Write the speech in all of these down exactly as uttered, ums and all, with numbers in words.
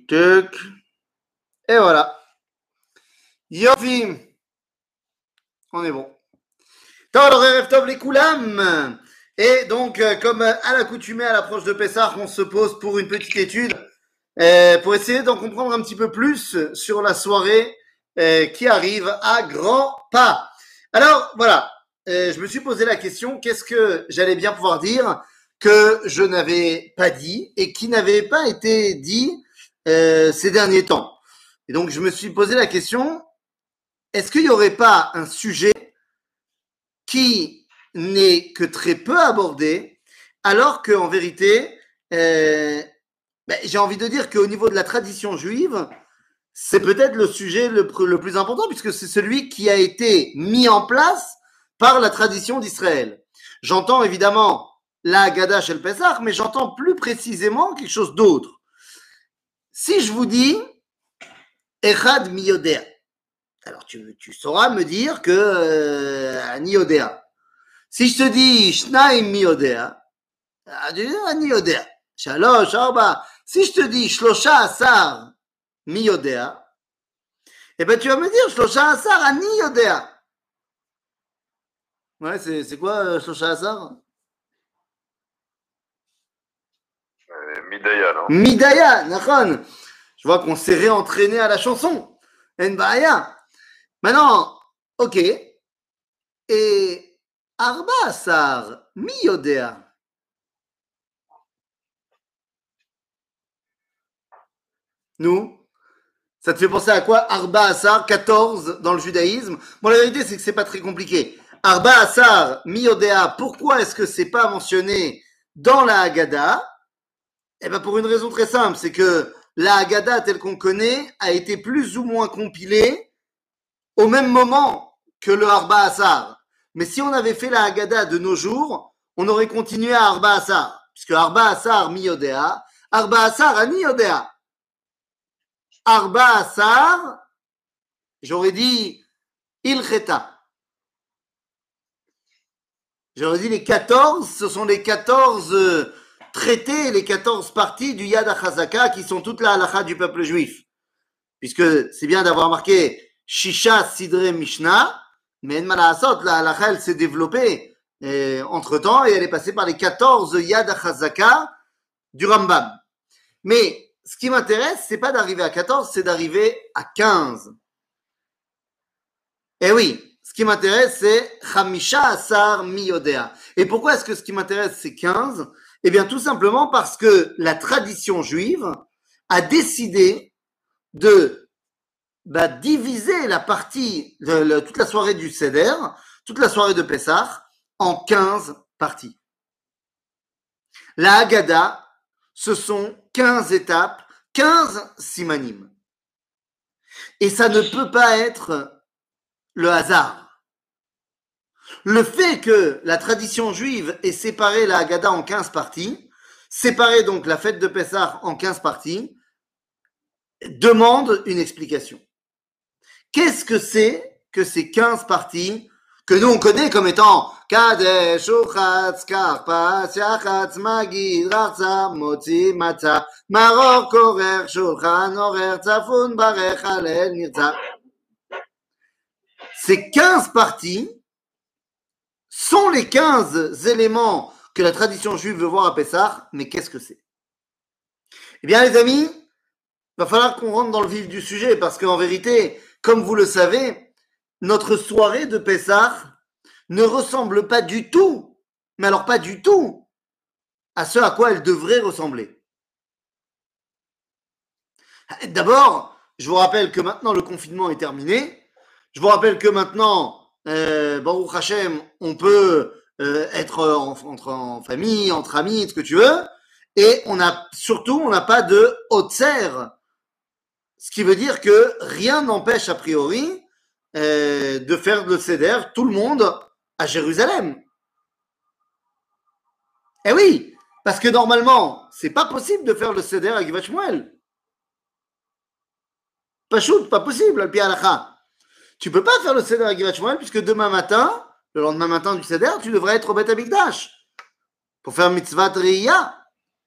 Tuc. Et voilà. Yofi. On est bon. Alors, Erev Tov les Koulam. Et donc, euh, comme à l'accoutumée à l'approche de Pessah, on se pose pour une petite étude euh, pour essayer d'en comprendre un petit peu plus sur la soirée euh, qui arrive à grands pas. Alors, voilà. Euh, je me suis posé la question, qu'est-ce que j'allais bien pouvoir dire que je n'avais pas dit et qui n'avait pas été dit euh, ces derniers temps. Et donc, je me suis posé la question, est-ce qu'il n'y aurait pas un sujet qui n'est que très peu abordé, alors qu'en vérité, euh, ben, j'ai envie de dire qu'au niveau de la tradition juive, c'est peut-être le sujet le, le plus important, puisque c'est celui qui a été mis en place par la tradition d'Israël. J'entends évidemment la Haggadah Shel Pesach, mais j'entends plus précisément quelque chose d'autre. Si je vous dis Echad Miyodea, alors tu, tu sauras me dire que euh, Ani Yodea. Si je te dis Shnaim Miyodea, tu dis Ani Yodea. Shalosh, Arba. Si je te dis Shlosha Asar Miyodea, eh ben tu vas me dire Shlosha Asar Ani Yodea. Ouais, c'est, c'est quoi euh, Shlosha Asar? euh, Midaya, non? Midaya, nachon. Je vois qu'on s'est réentraîné à la chanson. Enbaya. Maintenant, ok. Et Arba Asar Miyodea. Nous, ça te fait penser à quoi? Arba Asar, quatorze dans le judaïsme. Bon, la vérité, c'est que c'est pas très compliqué. Arba Asar, Miyodea, pourquoi est-ce que c'est pas mentionné dans la Haggadah? Eh ben, pour une raison très simple, c'est que la Haggadah, telle qu'on connaît, a été plus ou moins compilée au même moment que le Arba Asar. Mais si on avait fait la Haggadah de nos jours, on aurait continué à Arba Asar. Puisque Arba Asar, Miyodea, Arba Asar, Ani Yodea. Arba Asar, j'aurais dit Ilcheta. J'aurais dit les quatorze, ce sont les quatorze euh, traités, les quatorze parties du Yad HaChazaka qui sont toute la halakha du peuple juif. Puisque c'est bien d'avoir marqué Shisha Sidre Mishnah, mais en Malasot, la halakha elle s'est développée euh, entre temps et elle est passée par les quatorze Yad HaChazaka du Rambam. Mais ce qui m'intéresse, c'est pas d'arriver à quatorze, c'est d'arriver à quinze. Eh oui, ce qui m'intéresse, c'est Chamisha Asar Miyodea. Et pourquoi est-ce que ce qui m'intéresse, c'est quinze? Eh bien, tout simplement parce que la tradition juive a décidé de bah, diviser la partie, le, le, toute la soirée du Seder, toute la soirée de Pessah, en quinze parties. La Haggadah, ce sont quinze étapes, quinze simanim. Et ça ne peut pas être le hasard. Le fait que la tradition juive ait séparé la Haggadah en quinze parties, séparé donc la fête de Pessah en quinze parties, demande une explication. Qu'est-ce que c'est que ces quinze parties que nous on connaît comme étant Kadesh, Uchatz, Karpas, Yachatz, Magid, Rarza, Motzi, Matzah, Maror, Korer, Shulchan, Orer, Tzafun, Barech, Halel, Nirza. Ces quinze parties sont les quinze éléments que la tradition juive veut voir à Pessah, mais qu'est-ce que c'est? Eh bien les amis, il va falloir qu'on rentre dans le vif du sujet parce qu'en vérité, comme vous le savez, notre soirée de Pessah ne ressemble pas du tout, mais alors pas du tout, à ce à quoi elle devrait ressembler. D'abord, je vous rappelle que maintenant le confinement est terminé. Je vous rappelle que maintenant, euh, Baruch Hashem, on peut euh, être en, entre, en famille, entre amis, ce que tu veux. Et on a surtout, on n'a pas de Otser. Ce qui veut dire que rien n'empêche a priori euh, de faire le Seder, tout le monde à Jérusalem. Eh oui, parce que normalement, c'est pas possible de faire le Seder à Givat Shmuel. Pas shoot, pas possible, al pi halakha. Tu peux pas faire le Seder à Givat Shmuel puisque demain matin, le lendemain matin du Seder, tu devrais être au Beth Amikdash pour faire mitzvah Riya.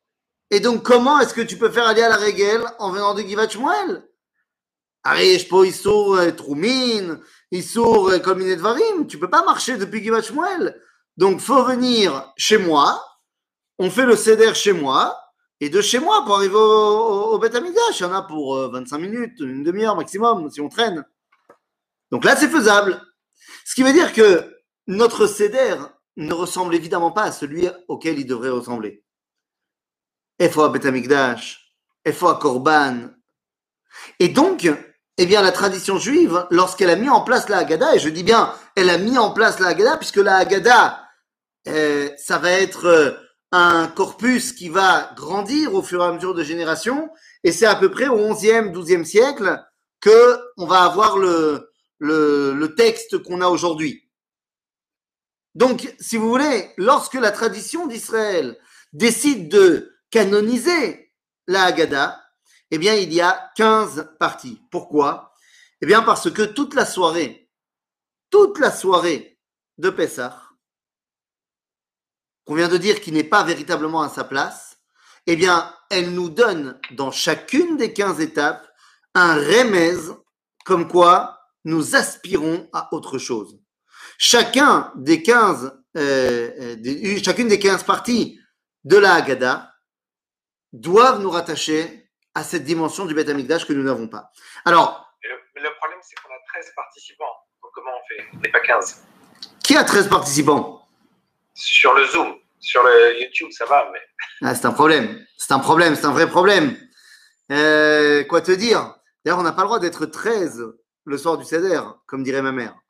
Et donc, comment est-ce que tu peux faire aller à la régel en venant de Givat Shmuel? Allez, je peux Issour Troumin, Issour Kolminet Dvarim. Tu peux pas marcher depuis Givat Shmuel. Donc, faut venir chez moi. On fait le seder chez moi. Et de chez moi pour arriver au, au, au Beth Amikdash, il y en a pour euh, vingt-cinq minutes, une demi-heure maximum, si on traîne. Donc là, c'est faisable. Ce qui veut dire que notre seder ne ressemble évidemment pas à celui auquel il devrait ressembler. Il faut à Beth Amikdash, il faut à Korban. Et donc, eh bien, la tradition juive, lorsqu'elle a mis en place la Haggadah, et je dis bien, elle a mis en place la Haggadah, puisque la Haggadah, euh, ça va être euh, un corpus qui va grandir au fur et à mesure de générations, et c'est à peu près au onzième, douzième siècle que on va avoir le, le, le texte qu'on a aujourd'hui. Donc, si vous voulez, lorsque la tradition d'Israël décide de canoniser la Haggadah, eh bien, il y a quinze parties. Pourquoi? Eh bien, parce que toute la soirée, toute la soirée de Pessah, qu'on vient de dire qu'il n'est pas véritablement à sa place, eh bien, elle nous donne dans chacune des quinze étapes un remez comme quoi nous aspirons à autre chose. Chacun des quinze, euh, des, chacune des quinze parties de la Haggadah doivent nous rattacher à cette dimension du Beth Amikdash que nous n'avons pas. Alors, mais le, mais le problème, c'est qu'on a treize participants. Donc, comment on fait? On n'est pas quinze. Qui a treize participants? Sur le Zoom, sur le YouTube, ça va, mais... Ah, c'est un problème. C'est un problème, c'est un vrai problème. Euh, quoi te dire? D'ailleurs, on n'a pas le droit d'être treize le soir du Seder, comme dirait ma mère.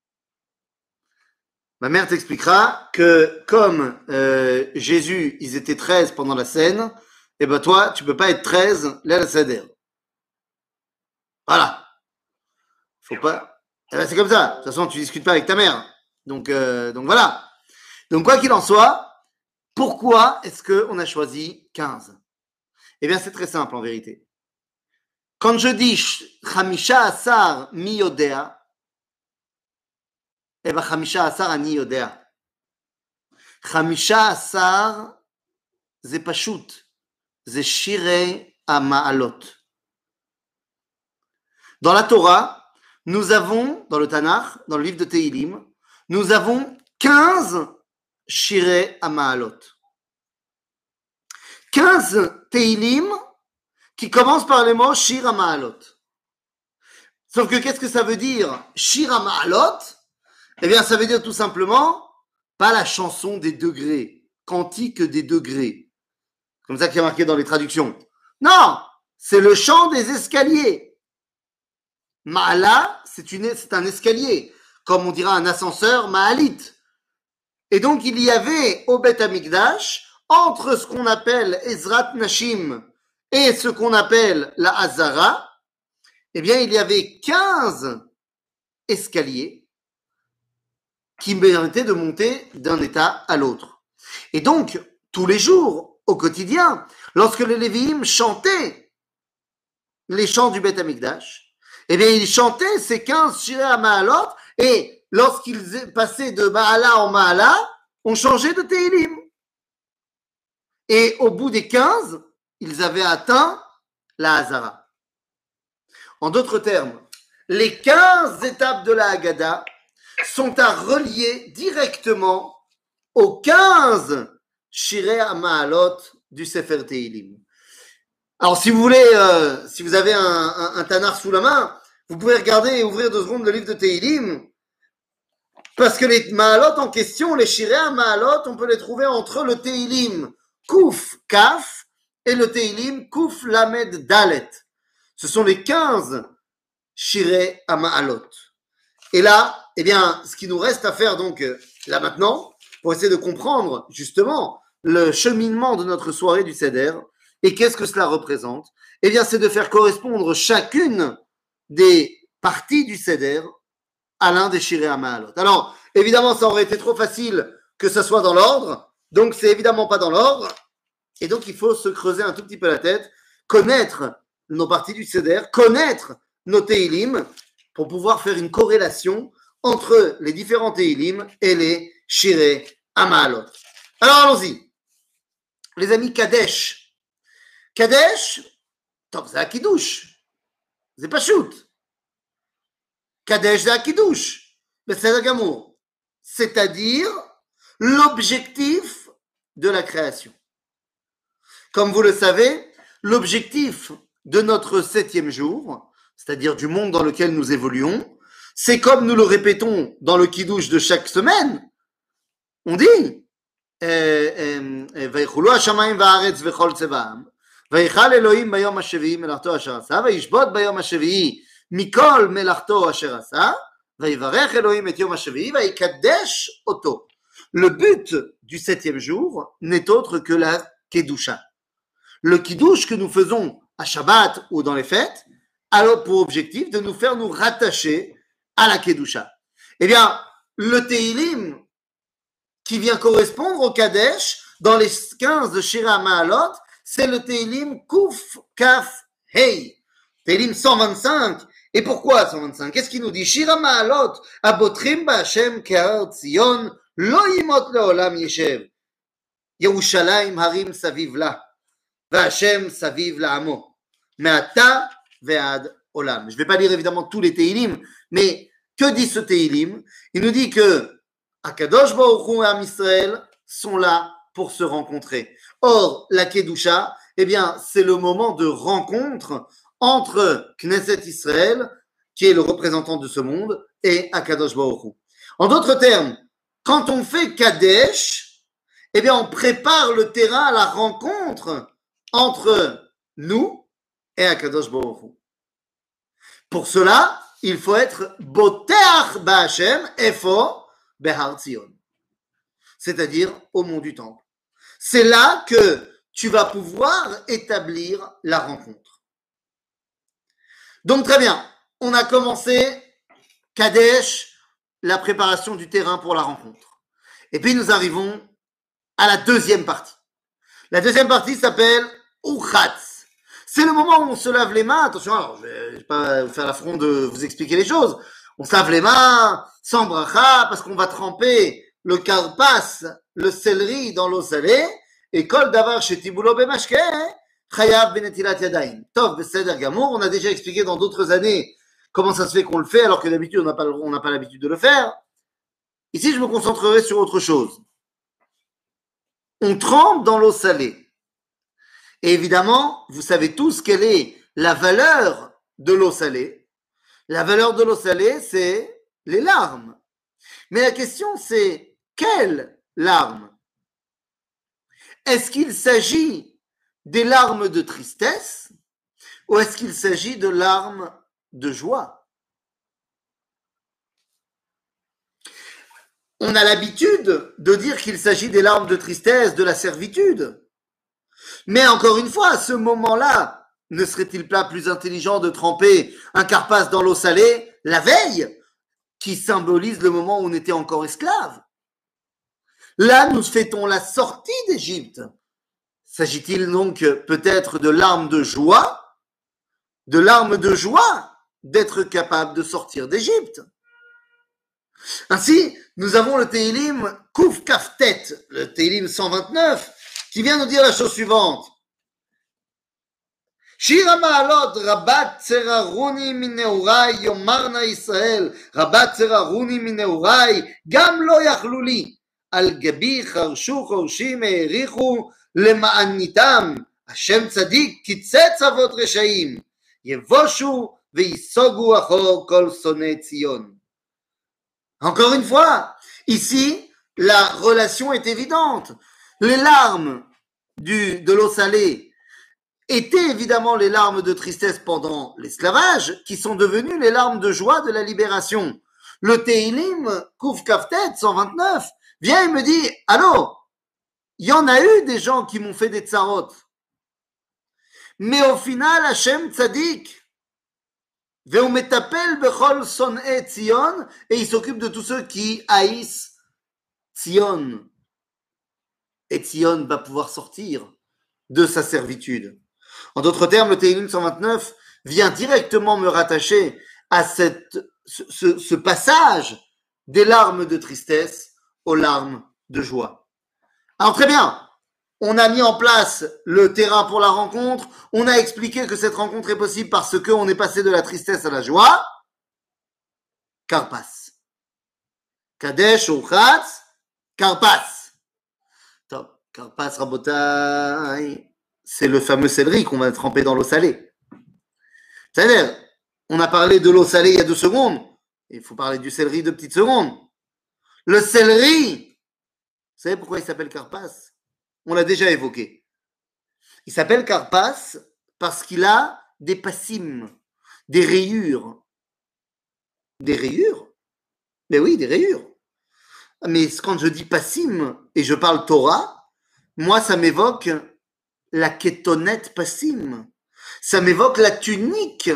Ma mère t'expliquera que comme euh, Jésus, ils étaient treize pendant la scène, et eh ben toi, tu peux pas être treize là à la Seder. Voilà. Faut pas. Eh ben, c'est comme ça. De toute façon, tu discutes pas avec ta mère. Donc, euh, donc voilà. Donc quoi qu'il en soit, pourquoi est-ce qu'on a choisi quinze? Eh bien, c'est très simple en vérité. Quand je dis Chamisha Asar mi yodea, eh bien, Chamisha Asar ani yodea. Chamisha Asar, c'est pashut. C'est Shirei HaMa'alot. Dans la Torah, nous avons, dans le Tanakh, dans le livre de Tehilim, nous avons quinze Shirei HaMa'alot. quinze Tehilim qui commencent par les mots Shir HaMa'alot. Sauf que qu'est-ce que ça veut dire Shir HaMa'alot? Eh bien, ça veut dire tout simplement pas la chanson des degrés, cantique des degrés. Comme ça qui est marqué dans les traductions. Non, c'est le chant des escaliers. Ma'ala, c'est, une, c'est un escalier, comme on dira un ascenseur, Ma'alit. Et donc, il y avait au Beth Amikdash, entre ce qu'on appelle Ezrat Nashim et ce qu'on appelle la Hazara, eh bien, il y avait quinze escaliers qui permettaient de monter d'un état à l'autre. Et donc, tous les jours, au quotidien, lorsque les Lévi'im chantaient les chants du Beth Amikdash, eh bien, ils chantaient ces quinze Shirei HaMa'alot, et lorsqu'ils passaient de Ma'ala en Ma'ala, on changeait de Tehilim. Et au bout des quinze, ils avaient atteint la Hazara. En d'autres termes, les quinze étapes de la Haggadah sont à relier directement aux quinze Shirei HaMa'alot du Sefer Tehilim. Alors, si vous voulez, euh, si vous avez un, un, un Tanakh sous la main, vous pouvez regarder et ouvrir deux secondes le livre de Tehilim, parce que les Ma'alot en question, les Shirei HaMa'alot, on peut les trouver entre le Tehilim Kouf Kaf et le Tehilim Kouf Lamed Dalet. Ce sont les quinze Shirei HaMa'alot. Et là, eh bien, ce qui nous reste à faire donc là maintenant, pour essayer de comprendre justement le cheminement de notre soirée du Seder et qu'est-ce que cela représente, eh bien, c'est de faire correspondre chacune des parties du Seder à l'un des Shirei HaMa'alot. Alors, évidemment, ça aurait été trop facile que ça soit dans l'ordre, donc c'est évidemment pas dans l'ordre, et donc il faut se creuser un tout petit peu la tête, connaître nos parties du Seder, connaître nos Tehilim, pour pouvoir faire une corrélation entre les différents Tehilim et les Shirei HaMa'alot. Alors allons-y. Les amis, Kadesh, Kadesh, top, c'est Akidouche. C'est pas shoot. Kadesh, c'est Akidouche. Mais c'est le gamour. C'est-à-dire l'objectif de la création. Comme vous le savez, l'objectif de notre septième jour, c'est-à-dire du monde dans lequel nous évoluons, c'est comme nous le répétons dans le Kiddush de chaque semaine, on dit ויחולו השמיים והארץ וכל צבאם, ויכל אלוהים ביום השביעי מלאכתו אשר עשה, וישבות ביום השביעי מכל מלאכתו אשר עשה, ויברך אלוהים את יום השביעי, ויקדש אותו. Le but du septième jour n'est autre que la Kedusha. Le Kiddush que nous faisons à Shabbat ou dans les fêtes a pour objectif de nous faire nous rattacher à la Kedusha. Eh bien, le Teilim qui vient correspondre au Kadesh dans les quinze de Shira Ma'alot, c'est le Teilim Kuf Kaf Hei. Teilim cent vingt-cinq. Et pourquoi cent vingt-cinq? Qu'est-ce qu'il nous dit? Shira Ma'alot, Abotrim Ba'Hashem Ke'ar Tzion, Lo Yimot Le'olam Yeshev. Yerushalayim Harim Saviv La. Va'Hashem Saviv La'amo. Me'ata ve'ad olam. Je ne vais pas lire évidemment tous les Teilim, mais que dit ce Teilim? Il nous dit que Akadosh Baruch Hu et Am Israël sont là pour se rencontrer. Or, la Kedusha, eh bien, c'est le moment de rencontre entre Knesset Israël, qui est le représentant de ce monde, et Akadosh Baruch Hu. En d'autres termes, quand on fait Kadesh, eh bien, on prépare le terrain à la rencontre entre nous et Akadosh Baruch Hu. Pour cela, il faut être Boteach Ba'Hashem Efo Behar Tzion, c'est-à-dire au mont du Temple. C'est là que tu vas pouvoir établir la rencontre. Donc très bien, on a commencé Kadesh, la préparation du terrain pour la rencontre. Et puis nous arrivons à la deuxième partie. La deuxième partie s'appelle Uchatz. C'est le moment où on se lave les mains. Attention, alors je ne vais pas vous faire l'affront de vous expliquer les choses. On se lave les mains sans bracha parce qu'on va tremper le karpas, le céleri dans l'eau salée et kol davar shetiboulo bemashke chayav benetilat yadayim. Tov beseder gamour. On a déjà expliqué dans d'autres années comment ça se fait qu'on le fait alors que d'habitude on n'a pas, on n'a pas l'habitude de le faire. Ici, je me concentrerai sur autre chose. On trempe dans l'eau salée. Et évidemment, vous savez tous quelle est la valeur de l'eau salée. La valeur de l'eau salée, c'est les larmes. Mais la question, c'est quelles larmes? Est-ce qu'il s'agit des larmes de tristesse ou est-ce qu'il s'agit de larmes de joie? On a l'habitude de dire qu'il s'agit des larmes de tristesse, de la servitude. Mais encore une fois, à ce moment-là, ne serait-il pas plus intelligent de tremper un karpas dans l'eau salée la veille, qui symbolise le moment où on était encore esclave? Là, nous fêtons la sortie d'Égypte. S'agit-il donc peut-être de larmes de joie, de larmes de joie d'être capable de sortir d'Égypte? Ainsi, nous avons le Teilim Kuf Kaftet, le Teilim cent vingt-neuf, qui vient nous dire la chose suivante. Shir HaMa'alot, Rabat Tzeraruni Mineurai, Yomarna Israël, Rabat Tzeraruni Mineurai, Gam lo yachlu li, Al Gabi Charshu Chorshim Eirichu, Lema'anitam, Hashem Tzadik, Kitzetz Avot Reshaim, Yevoshu Veisogu Achor Kol Sonei Tzion. Encore une fois, ici, la relation est évidente. Les larmes du, de l'eau salée étaient évidemment les larmes de tristesse pendant l'esclavage, qui sont devenues les larmes de joie de la libération. Le Teilim Kuf Kaftet cent vingt-neuf vient et me dit, allô, il y en a eu des gens qui m'ont fait des tsarot. Mais au final, Hashem Tzadik, Veu metapel bechol son'e Tzion, et il s'occupe de tous ceux qui haïssent Tzion. Et Tzion va pouvoir sortir de sa servitude. En d'autres termes, le Teilim cent vingt-neuf vient directement me rattacher à cette, ce, ce, ce passage des larmes de tristesse aux larmes de joie. Alors très bien, on a mis en place le terrain pour la rencontre, on a expliqué que cette rencontre est possible parce qu'on est passé de la tristesse à la joie. Karpas. Kadesh, Urchatz, Karpas. Top. Karpas, Rabotai, c'est le fameux céleri qu'on va tremper dans l'eau salée. C'est-à-dire, on a parlé de l'eau salée il y a deux secondes. Il faut parler du céleri deux petites secondes. Le céleri, vous savez pourquoi il s'appelle Karpas? On l'a déjà évoqué. Il s'appelle Karpas parce qu'il a des passim, des rayures. Des rayures? Mais oui, des rayures. Mais quand je dis passim et je parle Torah, moi ça m'évoque la kétonette passim. Ça m'évoque la tunique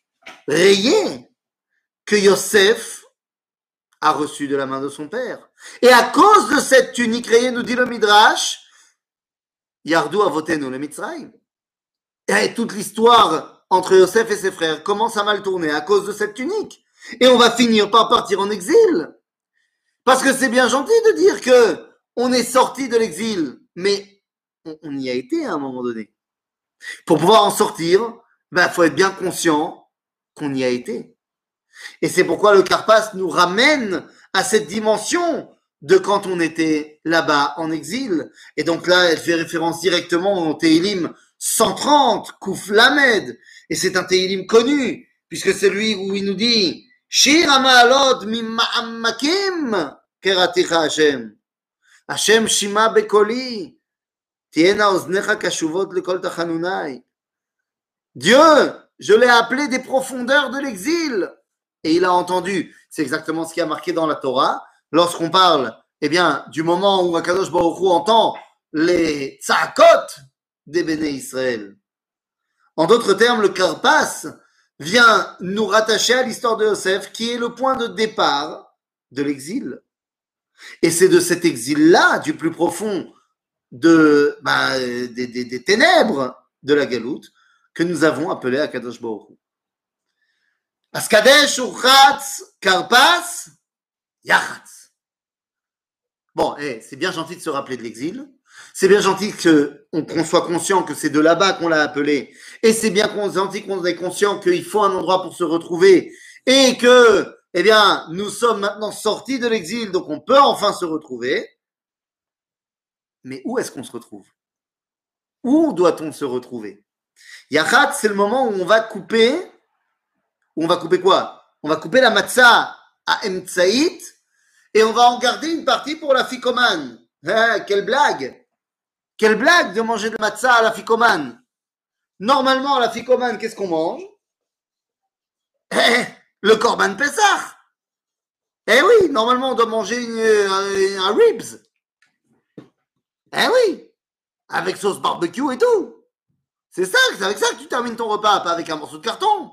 rayée que Yosef a reçue de la main de son père. Et à cause de cette tunique rayée, nous dit le Midrash, Yardou avotenu le Mitzrayim. Et toute l'histoire entre Yosef et ses frères commence à mal tourner à cause de cette tunique. Et on va finir par partir en exil. Parce que c'est bien gentil de dire que on est sorti de l'exil, mais on, on y a été à un moment donné. Pour pouvoir en sortir, ben, faut être bien conscient qu'on y a été. Et c'est pourquoi le Karpas nous ramène à cette dimension de quand on était là-bas en exil. Et donc là, elle fait référence directement au Tehillim cent trente, Kouf Lamed. Et c'est un Tehillim connu, puisque c'est lui où il nous dit Shir Amaalot Mima'ammakim Keraticha Hashem. Hashem Shima Bekoli. Tiena Oznecha Kashuvot Lekol Tachanunai. Dieu, je l'ai appelé des profondeurs de l'exil. Et il a entendu. C'est exactement ce qui a marqué dans la Torah. Lorsqu'on parle, eh bien, du moment où Akadosh Baruch Hu entend les tza'akot des Béné Israël. En d'autres termes, le Karpas vient nous rattacher à l'histoire de Yosef, qui est le point de départ de l'exil. Et c'est de cet exil-là, du plus profond de, bah, des, des, des ténèbres de la Galoute, que nous avons appelé Akadosh Baruch Hu. Askadesh, Urchatz, Karpas, Yachatz. Bon, eh, c'est bien gentil de se rappeler de l'exil. C'est bien gentil qu'on soit conscient que c'est de là-bas qu'on l'a appelé. Et c'est bien gentil qu'on est conscient qu'il faut un endroit pour se retrouver. Et que, eh bien, nous sommes maintenant sortis de l'exil, donc on peut enfin se retrouver. Mais où est-ce qu'on se retrouve? Où doit-on se retrouver? Yachatz, c'est le moment où on va couper. Où on va couper quoi? On va couper la matzah à Emtsaït et on va en garder une partie pour la ficomane. Hein, quelle blague! Quelle blague de manger de la matzah à la ficomane. Normalement, à la ficomane, qu'est-ce qu'on mange? Eh, le korban Pessah. Eh oui, normalement, on doit manger une, un, un ribs. Eh oui, avec sauce barbecue et tout. C'est ça, c'est avec ça que tu termines ton repas, pas avec un morceau de carton.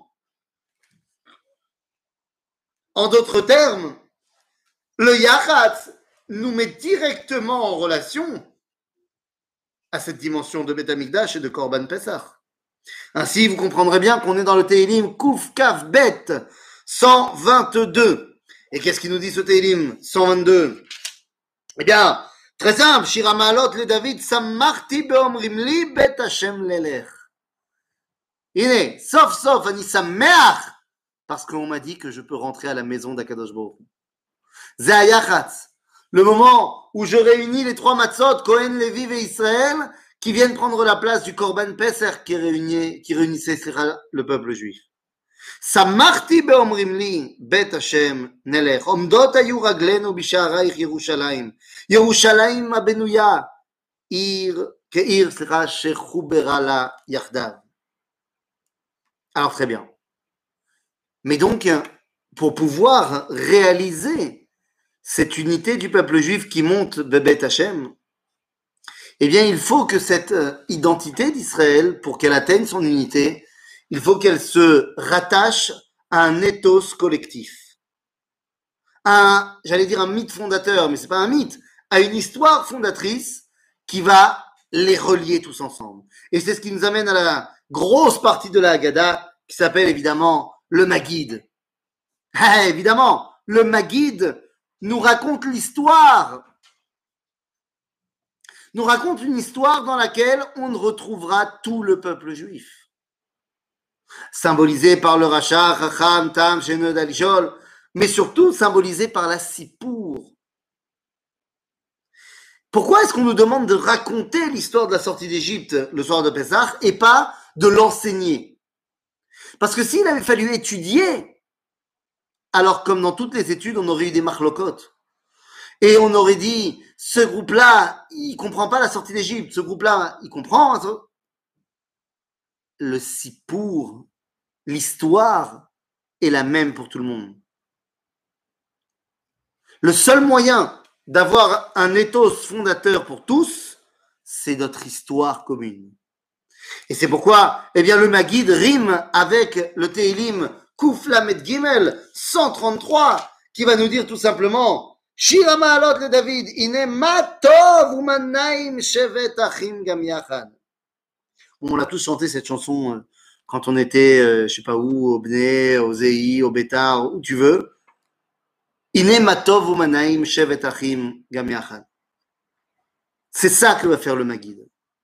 En d'autres termes, le Yachatz nous met directement en relation à cette dimension de Beth Amikdash et de Korban Pessah. Ainsi, vous comprendrez bien qu'on est dans le Tehillim Kouf Kaf Bet cent vingt-deux. Et qu'est-ce qu'il nous dit ce Tehillim cent vingt-deux? Eh bien, très simple. Shir Hamaalot le David Samarti beomrim li Bet Hashem lelech. Ine, sauf sauf ani sameach, parce qu'on m'a dit que je peux rentrer à la maison d'Akadosh Baruch Hu. Ze hayachatz, le moment où je réunis les trois matzot, Cohen, Lévi et Israël, qui viennent prendre la place du Korban Pesach qui, réunit, qui réunissait le peuple juif. Samarti beomrim li bet Hashem nelech, omdot ayu raglenu bisha'araich Yerushalayim, Yerushalayim abenuya, ir, ke'ir, slicha, shechubera la yachdav. Alors très bien. Mais donc, pour pouvoir réaliser cette unité du peuple juif qui monte Bebet Hashem, eh bien, il faut que cette identité d'Israël, pour qu'elle atteigne son unité, il faut qu'elle se rattache à un ethos collectif. Un, j'allais dire un mythe fondateur, mais c'est pas un mythe, à une histoire fondatrice qui va les relier tous ensemble. Et c'est ce qui nous amène à la grosse partie de la Haggadah qui s'appelle évidemment le Maguid. Ah, évidemment, le Maguid nous raconte l'histoire nous raconte une histoire dans laquelle on ne retrouvera tout le peuple juif. Symbolisé par le Racha, Chacham, Tam, Shenod, Alishol, mais surtout symbolisé par la Sippour. Pourquoi est-ce qu'on nous demande de raconter l'histoire de la sortie d'Égypte le soir de Pessah et pas de l'enseigner? Parce que s'il avait fallu étudier, alors comme dans toutes les études, on aurait eu des marlocotes. Et on aurait dit, ce groupe-là, il comprend pas la sortie d'Égypte. Ce groupe-là, il comprend. Le Sippour, l'histoire est la même pour tout le monde. Le seul moyen d'avoir un ethos fondateur pour tous, c'est notre histoire commune. Et c'est pourquoi, eh bien, le Maguid rime avec le Tehilim Kuf Lamed Gimel cent trente-trois, qui va nous dire tout simplement Shir HaMa'alot le David, Ine ma tov u'manaim shevet achim gam yachad. On l'a tous chanté cette chanson quand on était, euh, je sais pas où, au Bnei, au Zei, au Betar, où tu veux. Ine ma tov u'manaim shevet achim gam yachad. C'est ça que va faire le Maguid.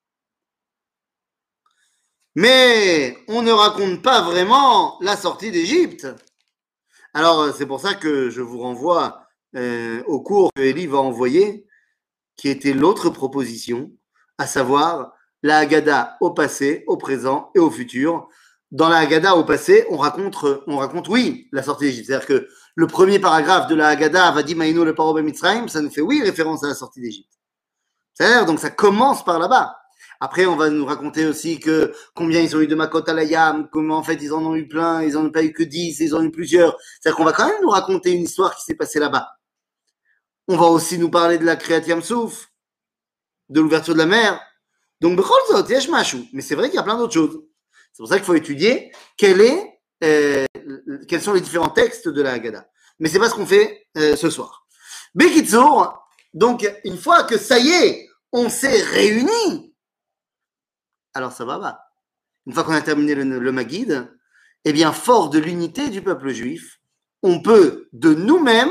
Mais on ne raconte pas vraiment la sortie d'Égypte. Alors, c'est pour ça que je vous renvoie euh, au cours que Eli va envoyer, qui était l'autre proposition, à savoir la Haggadah au passé, au présent et au futur. Dans la Haggadah au passé, on raconte, on raconte, oui, la sortie d'Égypte. C'est-à-dire que le premier paragraphe de la Haggadah, Vadi Maïno le paro b'Mitzrayim, ça nous fait, oui, référence à la sortie d'Égypte. C'est-à-dire, donc ça commence par là-bas. Après, on va nous raconter aussi que combien ils ont eu de Makot Alayam, comment en fait ils en ont eu plein, ils en ont pas eu que dix, ils en ont eu plusieurs. C'est-à-dire qu'on va quand même nous raconter une histoire qui s'est passée là-bas. On va aussi nous parler de la Kriyat Yam Souf, de l'ouverture de la mer. Donc, Bechol Zot, Yesh Mashu. Mais c'est vrai qu'il y a plein d'autres choses. C'est pour ça qu'il faut étudier quel est, euh, quels sont les différents textes de la Haggadah. Mais c'est pas ce qu'on fait euh, ce soir. Bekitzour, donc une fois que ça y est, on s'est réunis, alors ça va, va. Une fois qu'on a terminé le, le Maguid, eh bien, fort de l'unité du peuple juif, on peut de nous-mêmes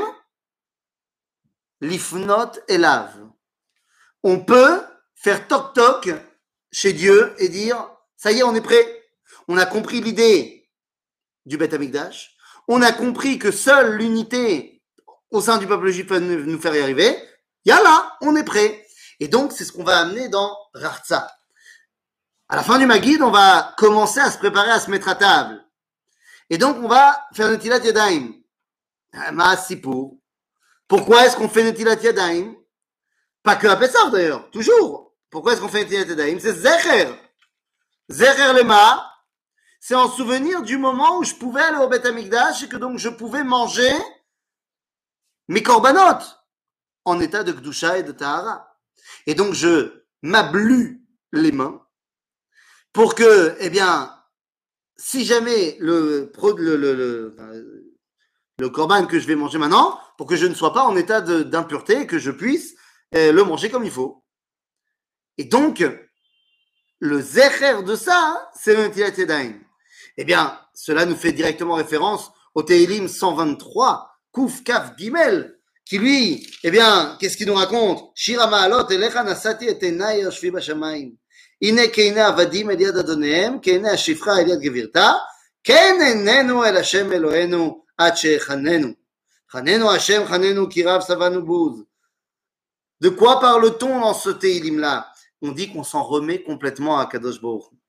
l'ifnot elav. On peut faire toc-toc chez Dieu et dire, ça y est, on est prêt. On a compris l'idée du Beth Amikdash. On a compris que seule l'unité au sein du peuple juif peut nous faire y arriver. Yallah, on est prêt. Et donc, c'est ce qu'on va amener dans Rartsa. À la fin du Maguid, on va commencer à se préparer à se mettre à table. Et donc, on va faire Netilat Yadayim. Ma'asipur. Pourquoi est-ce qu'on fait Netilat Yadayim? Pas que à Pessah d'ailleurs, toujours. Pourquoi est-ce qu'on fait Netilat Yadayim? C'est Zecher. Zecher Lema, c'est en souvenir du moment où je pouvais aller au Beth Amikdash et que donc je pouvais manger mes korbanot en état de Kedusha et de Tahara. Et donc, je m'ablue les mains pour que, eh bien, si jamais le, le, le, le, le korban que je vais manger maintenant, pour que je ne sois pas en état de, d'impureté, que je puisse eh, le manger comme il faut. Et donc, le zecher de ça, c'est le Netilat Yadayim. Eh bien, cela nous fait directement référence au Tehilim cent vingt-trois, Kuf Kaf Gimel, qui lui, eh bien, qu'est-ce qu'il nous raconte? Shir HaMa'alot, Elecha nasati et enai yoshvi b'shamayim. הנה כעיני עבדים אל יד אדוניהם, כעיני השפחה אל יד גבירתה, כן עינינו אל השם אלוהינו עד שיחננו. חננו השם חננו כי רב שבענו בוז. De quoi parle-t-on dans ce Tehilim-là? On dit qu'on s'en remet complètement à Kadosh Baruch Hu.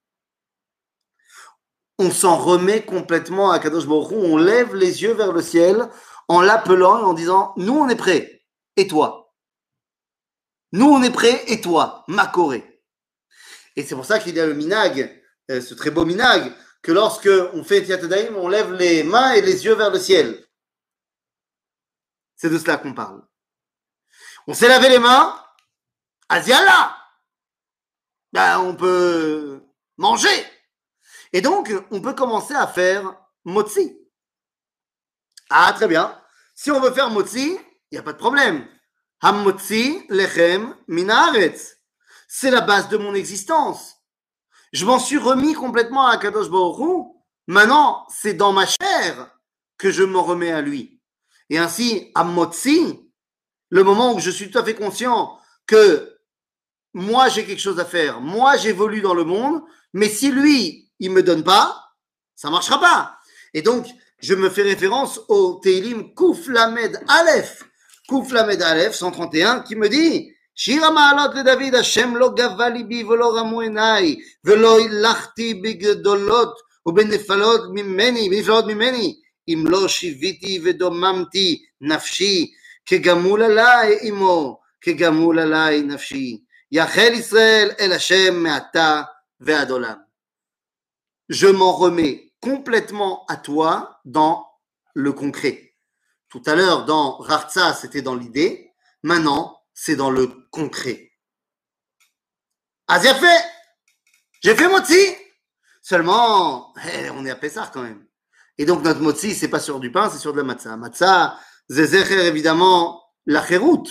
On s'en remet complètement à Kadosh Baruch Hu. On lève les yeux vers le ciel en l'appelant et en disant, nous on est prêts, et toi? Nous on est prêts, et toi? Makoré. Et c'est pour ça qu'il y a le minag, euh, ce très beau minag, que lorsque on fait Netilat Yadayim, on lève les mains et les yeux vers le ciel. C'est de cela qu'on parle. On s'est lavé les mains, Asiala, ben, on peut manger. Et donc, on peut commencer à faire motzi. Ah, très bien. Si on veut faire motzi, il n'y a pas de problème. Hamotzi lechem min haaretz. C'est la base de mon existence. Je m'en suis remis complètement à Kadosh Baruch Hu. Maintenant, c'est dans ma chair que je m'en remets à lui. Et ainsi, à Motzi, le moment où je suis tout à fait conscient que moi j'ai quelque chose à faire, moi j'évolue dans le monde, mais si lui, il ne me donne pas, ça ne marchera pas. Et donc, je me fais référence au Teilim Kouf Lamed Aleph, Kouf Lamed Aleph cent trente et un, qui me dit שיר המעלות לדוד, השם לא גבה ליבי ולא רמו עיניי, ולא הילכתי בגדולות ובנפלות ממני, בנפלות ממני, אם לא שיוויתי ודוממתי נפשי, כגמול עליי אמו, כגמול עליי נפשי. יחל ישראל אל השם מעתה ועד עולם. Je m'en remets complètement à toi dans le concret. Tout à l'heure, dans Rartsa, c'était dans l'idée. Maintenant, c'est dans le concret. Ah, j'ai fait J'ai fait motzi. Seulement, eh, on est à Pessah quand même. Et donc, notre motzi, c'est pas sur du pain, c'est sur de la matzah. Matzah, zezecher, évidemment, la chérout.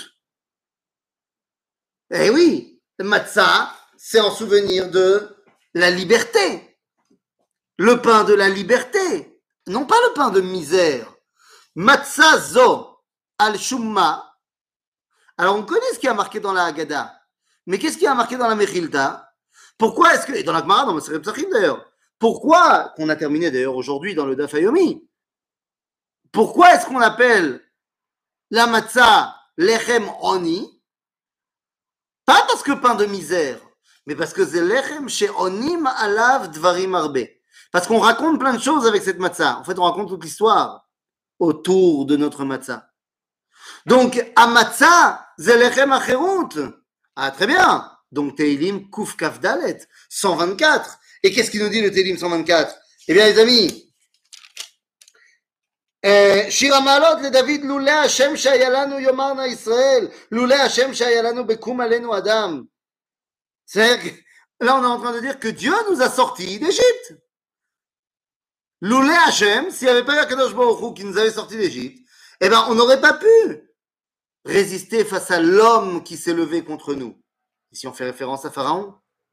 Eh oui, matzah, c'est en souvenir de la liberté. Le pain de la liberté. Non pas le pain de misère. Matzah zo al-shumma. Alors, on connaît ce qui a marqué dans la Haggadah. Mais qu'est-ce qui a marqué dans la Mechilta? Pourquoi est-ce que, et dans la Gemara, dans le Maseret Psachim d'ailleurs, pourquoi, qu'on a terminé d'ailleurs aujourd'hui dans le Daf Yomi, pourquoi est-ce qu'on appelle la matzah lechem oni? Pas parce que pain de misère, mais parce que c'est lechem chez onim alav dvarim arbe. Parce qu'on raconte plein de choses avec cette matzah. En fait, on raconte toute l'histoire autour de notre matzah. Donc, à matzah, c'est lechem acherut. Ah, très bien. Donc, Teilim Kouf Kaf Dalet, cent vingt-quatre. Et qu'est-ce qu'il nous dit le Teilim cent vingt-quatre? Eh bien, les amis, שיר המעלות לדוד, לולא השם שהיה לנו יאמרנה ישראל, לולא השם שהיה לנו בקום עלינו אדם. C'est-à-dire que là, on est en train de dire que Dieu nous a sortis d'Égypte. Lulé Hachem, s'il n'y avait pas eu Akadosh Baruch Hu qui nous avait sortis d'Égypte, eh ben, on n'aurait pas pu résister face à l'homme qui s'est levé contre nous. Ici, on fait référence à Pharaon.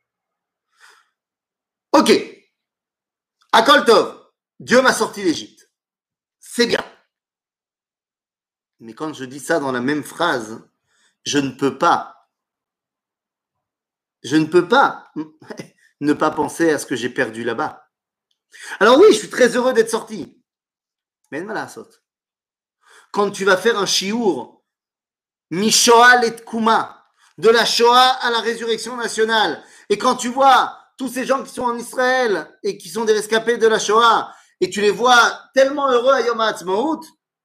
Ok. Akol Tov, Dieu m'a sorti d'Égypte. C'est bien. Mais quand je dis ça dans la même phrase, je ne peux pas, je ne peux pas ne pas penser à ce que j'ai perdu là-bas. Alors oui, je suis très heureux d'être sorti. Mais quand tu vas faire un shiur, Mishoah letkuma, de la Shoah à la résurrection nationale, et quand tu vois tous ces gens qui sont en Israël et qui sont des rescapés de la Shoah, et tu les vois tellement heureux à Yom HaAtzmaut,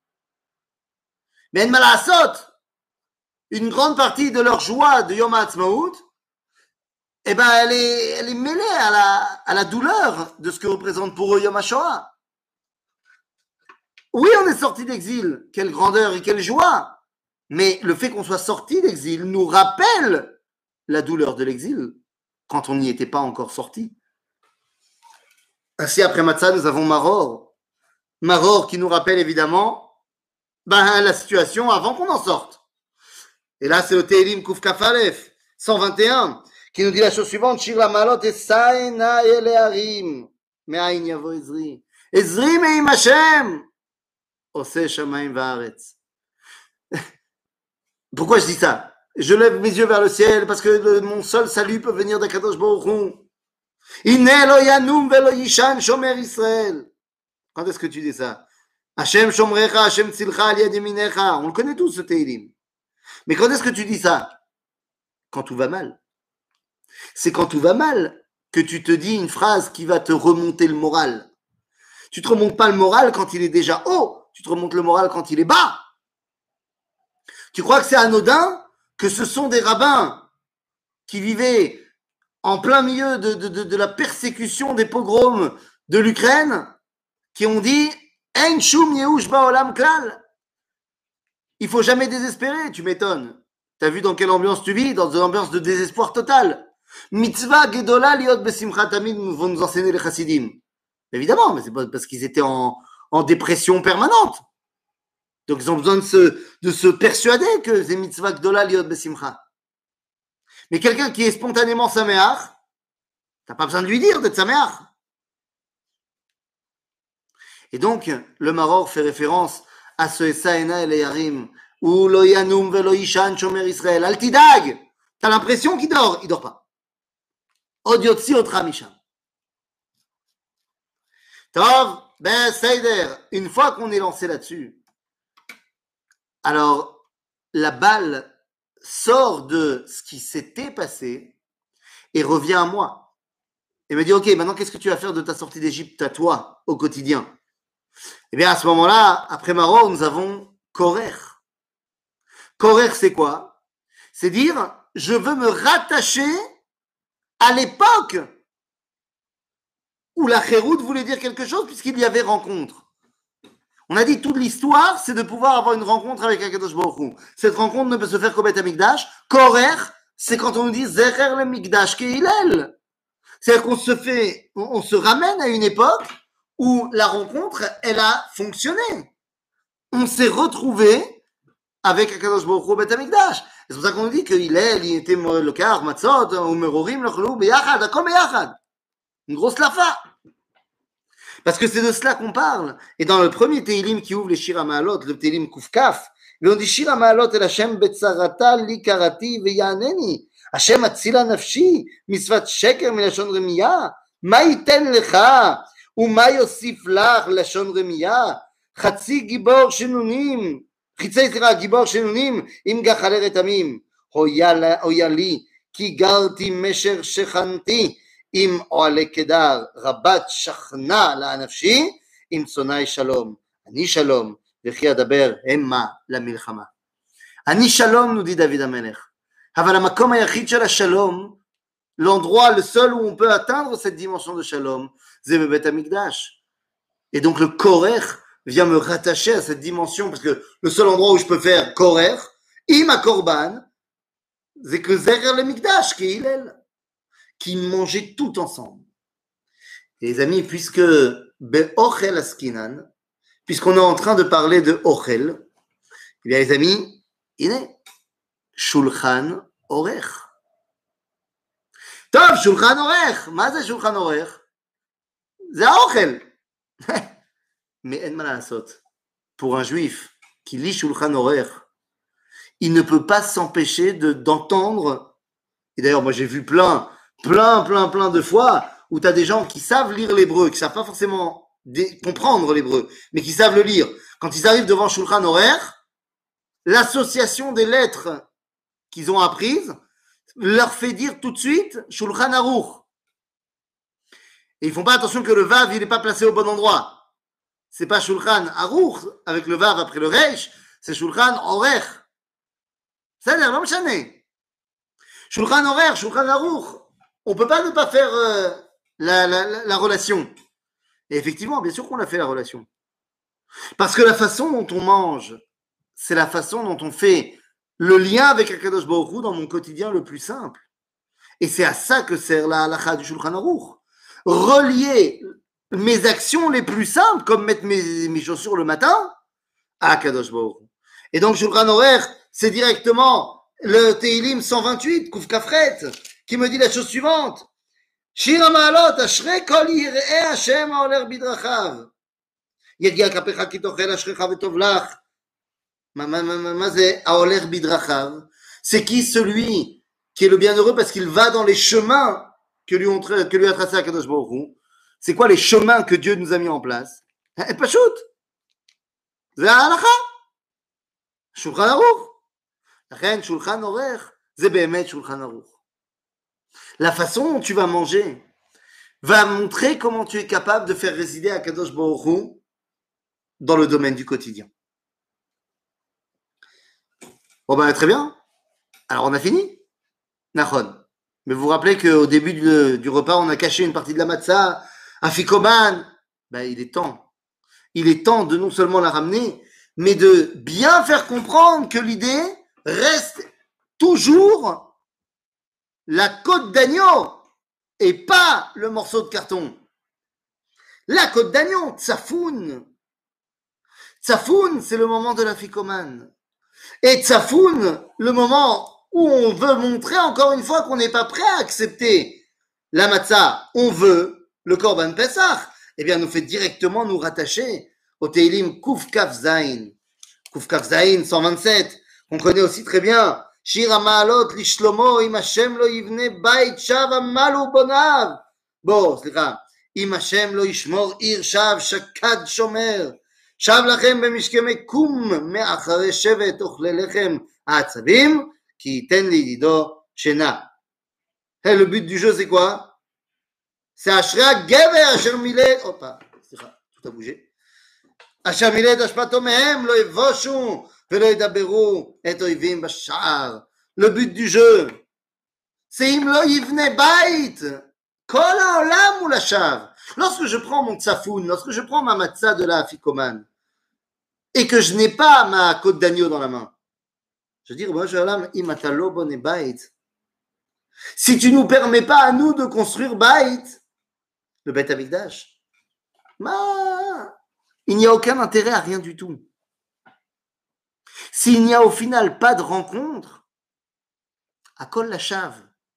mais une grande partie de leur joie de Yom HaAtzmaut, eh ben, elle est, elle est mêlée à la, à la douleur de ce que représente pour eux Yom HaShoah. Oui, on est sorti d'exil, quelle grandeur et quelle joie, mais le fait qu'on soit sorti d'exil nous rappelle la douleur de l'exil quand on n'y était pas encore sorti. Ainsi, après Matzah, nous avons Maror. Maror qui nous rappelle évidemment ben, la situation avant qu'on en sorte. Et là, c'est le Teilim Kouf Kaf Aleph, cent vingt et un, qui nous dit la chose suivante, Shir la malot esaena eleharim, me'ain yavo Ezri. Ezri me'im Hashem, oseh shamayim va'aretz. Pourquoi je dis ça? Je lève mes yeux vers le ciel parce que le, mon seul salut peut venir d'Akadosh Baruch Hu. Inne lo yanum velo yishan shomer Israël. Quand est-ce que tu dis ça? Hashem shomrecha, Hashem tzilcha al yad yaminecha. On le connaît tous ce Teilim. Mais quand est-ce que tu dis ça? Quand tout va mal. C'est quand tout va mal que tu te dis une phrase qui va te remonter le moral. Tu te remontes pas le moral quand il est déjà haut, tu te remontes le moral quand il est bas. Tu crois que c'est anodin que ce sont des rabbins qui vivaient en plein milieu de, de, de, de la persécution des pogroms de l'Ukraine qui ont dit « Ein shum yehush ba'olam klal ». Il faut jamais désespérer, tu m'étonnes. Tu as vu dans quelle ambiance tu vis? Dans une ambiance de désespoir total. Mitzvah gedola liot besimcha tamid vont nous enseigner les chassidim. Évidemment, mais c'est pas parce qu'ils étaient en, en dépression permanente. Donc ils ont besoin de se, de se persuader que c'est mitzvah gedola liot besimcha. Mais quelqu'un qui est spontanément saméach, t'as pas besoin de lui dire d'être saméach. Et donc, le Maror fait référence à ce Esaena el Yarim, ou lo yanum velo yishan shomer Israël. Al tidag, T'as l'impression qu'il dort, il dort pas. Odiotsi otra misham. Tov, ben Seider, une fois qu'on est lancé là-dessus, alors la balle sort de ce qui s'était passé et revient à moi. Et me dit, ok, maintenant qu'est-ce que tu vas faire de ta sortie d'Égypte à toi, au quotidien? Eh bien à ce moment-là, après Maro, nous avons Korer. Korer, c'est quoi? C'est dire, je veux me rattacher à l'époque où la Chéroute voulait dire quelque chose puisqu'il y avait rencontre. On a dit toute l'histoire, c'est de pouvoir avoir une rencontre avec Akadosh Baruch Hu. Cette rencontre ne peut se faire qu'au Beth Amikdash. Korer, c'est quand on nous dit Zecher le Mikdash Keilel. C'est-à-dire qu'on se fait, on, on se ramène à une époque où la rencontre, elle a fonctionné. On s'est retrouvé avec Akadosh Baruch Hu au Beth Amikdash. C'est pour ça qu'on nous dit que Hillel, il était le car, Matzot, ou Merorim, le Chlou, Beyachad, Akom Beyachad. Une grosse lafa. Parce que c'est de cela qu'on parle. Et dans le premier Teilim qui ouvre les Shir HaMa'alot, le Teilim Kufkaf, on dit Shir HaMa'alot el Hashem betzarata li karati veyaneni. Hashem atzila nafshi, misvat sheker milashon remiya. Ma yiten lecha, ou ma yosif lach lashon remiya. Chatzi gibor shenunim. חיצי סליחה, גיבור שנונים עם גחלי רתמים, הויה לי, כי גרתי משר שכנתי, עם אוהלי קדר, רבת שכנה לנפשי, עם צונאי שלום, אני שלום, וכי אדבר המה למלחמה. אני שלום, nous dit David המלך, אבל המקום היחיד של השלום, l'endroit, le seul où on peut atteindre cette dimension de shalom, c'est le Beth Amikdash. Et donc le korech vient me rattacher à cette dimension, parce que le seul endroit où je peux faire Korer, Ima Korban, c'est que Zerer le Mikdash, qui est Hillel, qui mangeait tout ensemble. Et les amis, puisque Be'ochel Askinan, puisqu'on est en train de parler de Ochel, eh bien les amis, il est Shulchan Orech. Tov, Shulchan Orech, מה זה Shulchan Orech? זה האוכל. Mais en malasot, pour un juif qui lit Shulchan Orech, il ne peut pas s'empêcher de, d'entendre, et d'ailleurs moi j'ai vu plein, plein, plein, plein de fois, où tu as des gens qui savent lire l'hébreu, qui ne savent pas forcément dé- comprendre l'hébreu, mais qui savent le lire. Quand ils arrivent devant Shulchan Orech, l'association des lettres qu'ils ont apprises leur fait dire tout de suite Shulchan Aruch. Et ils ne font pas attention que le Vav, il n'est pas placé au bon endroit. C'est pas Shulchan Aruch avec le Vav après le Reish, c'est Shulchan Orech. Ça n'est pas chané. Shulchan Orech, Shulchan Aruch, on peut pas ne pas faire euh, la, la, la, la relation. Et effectivement, bien sûr qu'on a fait la relation. Parce que la façon dont on mange, c'est la façon dont on fait le lien avec Akadosh Baruch Hu dans mon quotidien le plus simple. Et c'est à ça que sert la halakha du Shulchan Aruch. Relier mes actions les plus simples, comme mettre mes, mes chaussures le matin, à Kadosh Baruch Hu. Et donc, Shulchan Orech, c'est directement le Teilim cent vingt-huit, Kuf Kafret, qui me dit la chose suivante. Shir HaMa'alot, Ashrei kol yirei Hashem ha'oler bidrachav. Yegia kapecha ki tochel ashrecha v'tov lach. Ma c'est ha'oler bidrachav? C'est qui celui qui est le bienheureux parce qu'il va dans les chemins que lui, ont, que lui a tracé à Kadosh Baruch Hu? C'est quoi les chemins que Dieu nous a mis en place? Et pas shoot. C'est la halakha. Shulchan Aruch. Reine Shulchan Orech. C'est bémet Shulchan Aruch. La façon dont tu vas manger va montrer comment tu es capable de faire résider Akadosh Baruch Hu dans le domaine du quotidien. Bon ben très bien. Alors on a fini? Nachon. Mais vous vous rappelez qu'au début du, du repas, on a caché une partie de la matzah. Afikoman, ben il est temps. Il est temps de non seulement la ramener, mais de bien faire comprendre que l'idée reste toujours la côte d'agneau et pas le morceau de carton. La côte d'agneau, tsafoun. Tsafoun, c'est le moment de l'afikoman. Et tsafoun, le moment où on veut montrer encore une fois qu'on n'est pas prêt à accepter la matzah. On veut le Korban Pesach, eh bien, nous fait directement nous rattacher au Teilim Kuf Kaf Zayin. Kuf Kaf Zayin cent vingt-sept, qu'on connaît aussi très bien, שיר המעלות לשלמה, אם השם לא יבנה בית שב עמלו בוניו. בוא, סליחה. אם השם לא ישמור עיר שב שקד שומר. שב לכם במשכמי קום, מאחרי שבט אוכלי לחם העצבים, כי ייתן לידידו שינה. Hey, le but du jeu, c'est quoi? C'est Ashrei HaGever Asher Miled. Oh, pas, tout a bougé. Asher Miled Ashpato Mehem Lo Yevoshu Velo Yedaberu Et Oivim Bashar. Le but du jeu, c'est Im Lo Yivne Bait Kol HaOlam Hu Lashav. Lorsque je prends mon tsafoun, lorsque je prends ma matzah de la afikoman, et que je n'ai pas ma côte d'agneau dans la main, je dis, Ribono Shel Olam, Im Ata Lo Bone Bait. Si tu ne nous permets pas à nous de construire Bait, le Beit Hamikdash, bah, il n'y a aucun intérêt à rien du tout. S'il n'y a au final pas de rencontre, à Kol Lashav.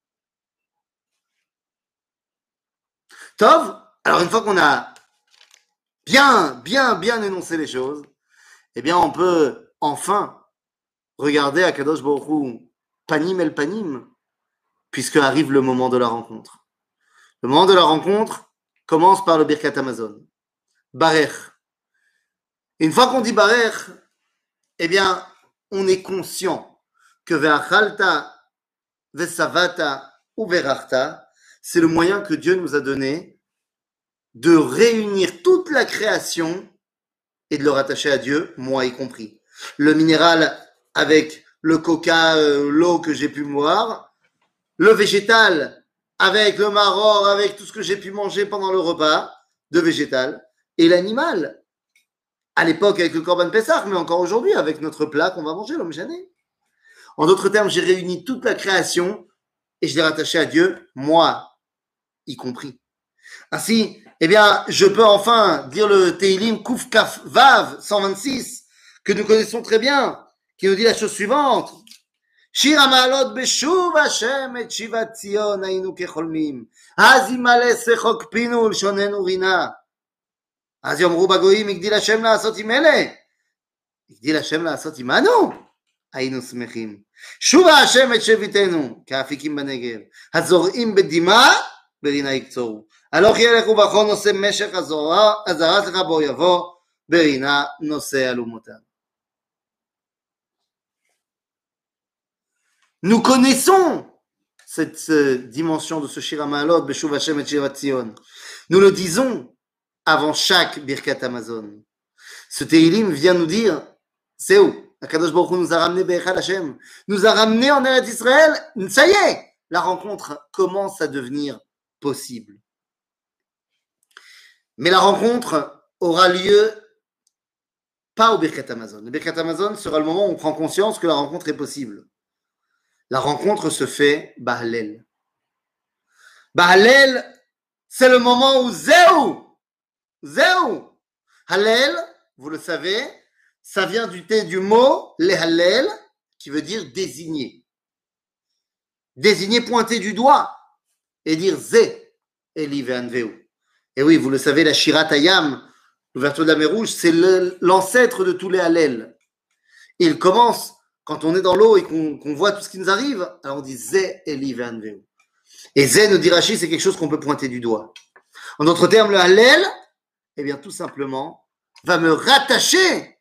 Tov, alors une fois qu'on a bien, bien, bien énoncé les choses, eh bien on peut enfin regarder Akadosh Baruch Hu panim el panim, puisque arrive le moment de la rencontre. Le moment de la rencontre commence par le Birkat Hamazon. Barech. Une fois qu'on dit Barech, eh bien, on est conscient que Ve'achalta, Ve'savata ou Ve'rachta, c'est le moyen que Dieu nous a donné de réunir toute la création et de le rattacher à Dieu, moi y compris. Le minéral avec le coca, euh, l'eau que j'ai pu boire, le végétal avec le maror, avec tout ce que j'ai pu manger pendant le repas de végétal, et l'animal, à l'époque avec le Korban Pessah, mais encore aujourd'hui avec notre plat qu'on va manger, l'homme jané. En d'autres termes, j'ai réuni toute la création et je l'ai rattaché à Dieu, moi y compris. Ainsi, eh bien, je peux enfin dire le Teilim Kuf Kaf Vav cent vingt-six, que nous connaissons très bien, qui nous dit la chose suivante. שיר המעלות בשוב השם את שיבת ציון היינו כחולמים אז ימלא שחוק פינו ולשוננו רינה אז יאמרו בגויים הגדיל השם לעשות עם אלה הגדיל השם לעשות עמנו היינו שמחים שובה השם את שביתנו כאפיקים בנגב הזורעים בדמעה ברינה יקצורו הלוך ילך ובכל נושא משך הזרעת לך בו יבוא ברינה נושא אלומותיו. Nous connaissons cette euh, dimension de ce Shir HaMa'alot, Beshuv Hashem et Shivat Zion. Nous le disons avant chaque Birkat Hamazon. Ce Teilim vient nous dire, c'est où Akadosh Baruch Hu nous a ramené Be'echad Hashem, nous a ramené en Eretz Israël, ça y est, la rencontre commence à devenir possible. Mais la rencontre aura lieu pas au Birkat Hamazon. Le Birkat Hamazon sera le moment où on prend conscience que la rencontre est possible. La rencontre se fait Bahalel. Bahalel, c'est le moment où Zéou, Zéou. Halel, vous le savez, ça vient du, du mot Lehalel, qui veut dire désigner. Désigner, pointer du doigt et dire Zé, Eli ve'anveu. Et oui, vous le savez, la Shirat Hayam, l'ouverture de la mer Rouge, c'est le, l'ancêtre de tous les Halel. Il commence. Quand on est dans l'eau et qu'on, qu'on voit tout ce qui nous arrive, alors on dit Zé Eli ve'anveu. Et Zé, nous dit Rashi, c'est quelque chose qu'on peut pointer du doigt. En d'autres termes, le Hallel, eh bien, tout simplement, va me rattacher.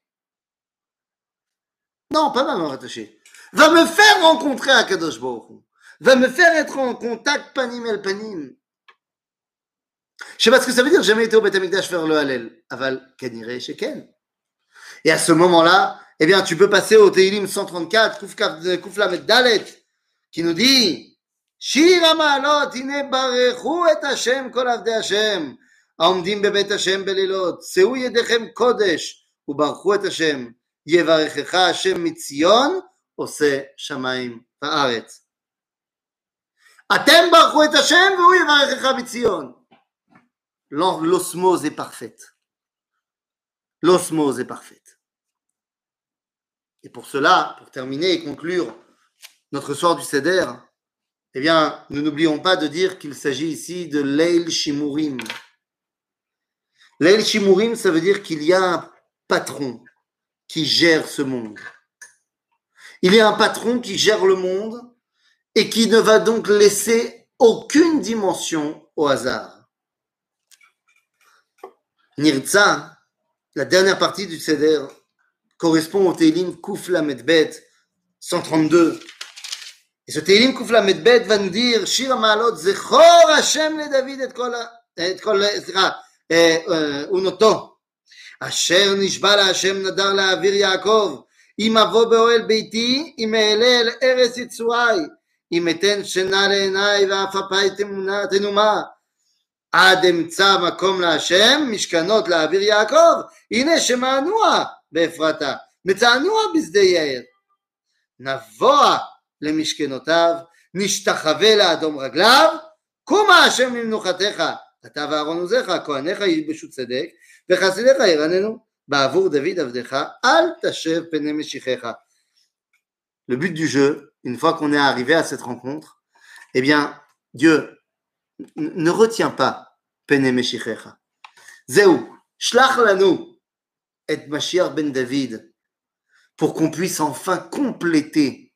Non, pas va me rattacher. Va me faire rencontrer Akadosh Baruch Hu. Va me faire être en contact panim el panim. Je sais pas ce que ça veut dire, j'ai jamais été au Beit Hamikdash faire le Hallel. Aval kanireh sheken. Et à ce moment-là, eh bien, tu peux passer au Teilim cent trente-quatre, Kuf Lamed Dalet, qui nous dit Shir HaMa'alot, hine barechu et Hashem kol avdei Hashem, העומדים בבית השם בלילות, שאו ידיכם קודש, וברכו את השם, יברכך השם מציון, עושה שמיים וארץ. אתם ברכו את השם, והוא יברכך מציון. L'osmose est parfaite. L'osmose est parfaite. Et pour cela, pour terminer et conclure notre soir du Seder, eh bien, nous n'oublions pas de dire qu'il s'agit ici de Leil Shimurim. Leil Shimurim, ça veut dire qu'il y a un patron qui gère ce monde. Il y a un patron qui gère le monde et qui ne va donc laisser aucune dimension au hasard. Nirtza, la dernière partie du Seder, correspond au Teilim Kuf Lamed Bet cent trente-deux. Et ce Teilim Kuf Lamed Bet va nous dire Shir HaMa'alot Zechor Hashem le David et kol et kol slicha unoto Asher nishba la Hashem nadar la'avir Yaakov im avo be'oel beiti im e'ele el eretz Yitzurai im eten shena le'enai ve'af apay temuna tenuma עד אמצע מקום להשם, משכנות לאוויר יעקב, הנה שמענוע באפרתה, מצענוע בשדה יאיר. נבוא למשכנותיו, נשתחווה לאדום רגליו, קומה השם למנוחתך, אתה ואהרון עוזיך, כהניך ילבשו צדק, וחסידיך ירננו, בעבור דוד עבדך, אל תשב פני משיחך. Le but du jeu, une fois qu'on est arrivé à cette rencontre, eh bien, Dieu ne retiens pas Pene Meshichecha. Zéou, shlach lanu et Mashiach ben David pour qu'on puisse enfin compléter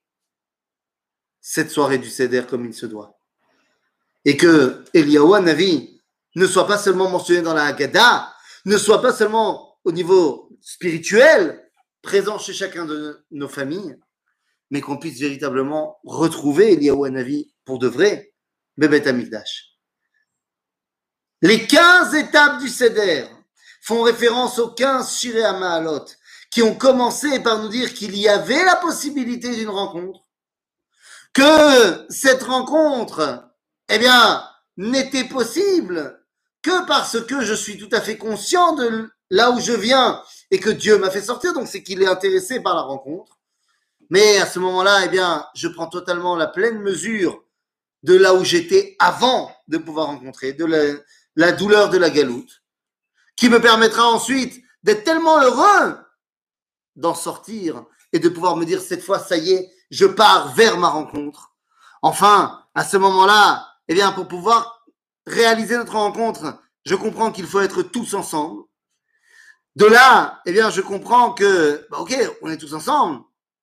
cette soirée du Seder comme il se doit. Et que Eliyahu Hanavi ne soit pas seulement mentionné dans la Haggadah, ne soit pas seulement au niveau spirituel, présent chez chacun de nos familles, mais qu'on puisse véritablement retrouver Eliyahu Hanavi pour de vrai, Bebet Hamikdash. Les quinze étapes du Seder font référence aux quinze Shirei HaMa'alot qui ont commencé par nous dire qu'il y avait la possibilité d'une rencontre, que cette rencontre, eh bien, n'était possible que parce que je suis tout à fait conscient de là où je viens et que Dieu m'a fait sortir, donc c'est qu'il est intéressé par la rencontre. Mais à ce moment-là, eh bien, je prends totalement la pleine mesure de là où j'étais avant de pouvoir rencontrer, de la, la douleur de la galoute, qui me permettra ensuite d'être tellement heureux d'en sortir et de pouvoir me dire cette fois, ça y est, je pars vers ma rencontre. Enfin, à ce moment-là, eh bien, pour pouvoir réaliser notre rencontre, je comprends qu'il faut être tous ensemble. De là, eh bien, je comprends que, bah, ok, on est tous ensemble,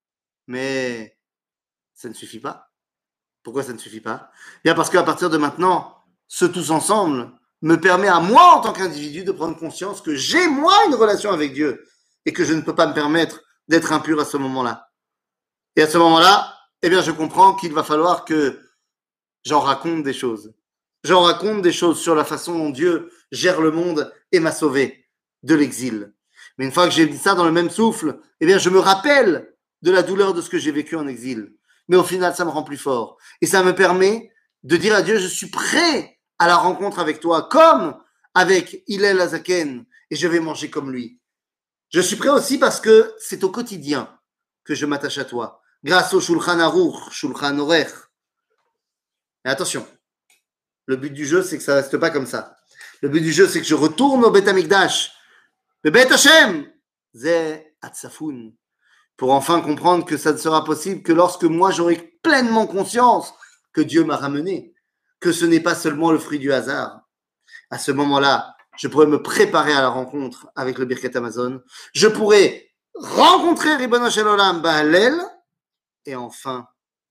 mais ça ne suffit pas. Pourquoi ça ne suffit pas? Bien parce qu'à partir de maintenant, ce tous ensemble me permet à moi, en tant qu'individu, de prendre conscience que j'ai, moi, une relation avec Dieu et que je ne peux pas me permettre d'être impur à ce moment-là. Et à ce moment-là, eh bien, je comprends qu'il va falloir que j'en raconte des choses. J'en raconte des choses sur la façon dont Dieu gère le monde et m'a sauvé de l'exil. Mais une fois que j'ai dit ça dans le même souffle, eh bien, je me rappelle de la douleur de ce que j'ai vécu en exil. Mais au final, ça me rend plus fort. Et ça me permet de dire à Dieu, je suis prêt à la rencontre avec toi, comme avec Hillel Azaken, et je vais manger comme lui. Je suis prêt aussi parce que c'est au quotidien que je m'attache à toi, grâce au Shulchan Aruch, Shulchan Orech. Mais attention, le but du jeu, c'est que ça ne reste pas comme ça. Le but du jeu, c'est que je retourne au Beth Amikdash, le Beth Hashem, Zeh Atsafoun, pour enfin comprendre que ça ne sera possible que lorsque moi j'aurai pleinement conscience que Dieu m'a ramené, que ce n'est pas seulement le fruit du hasard. À ce moment-là, je pourrais me préparer à la rencontre avec le Birkat Hamazon, je pourrais rencontrer Ribono Shel Olam Ba'alel, et enfin,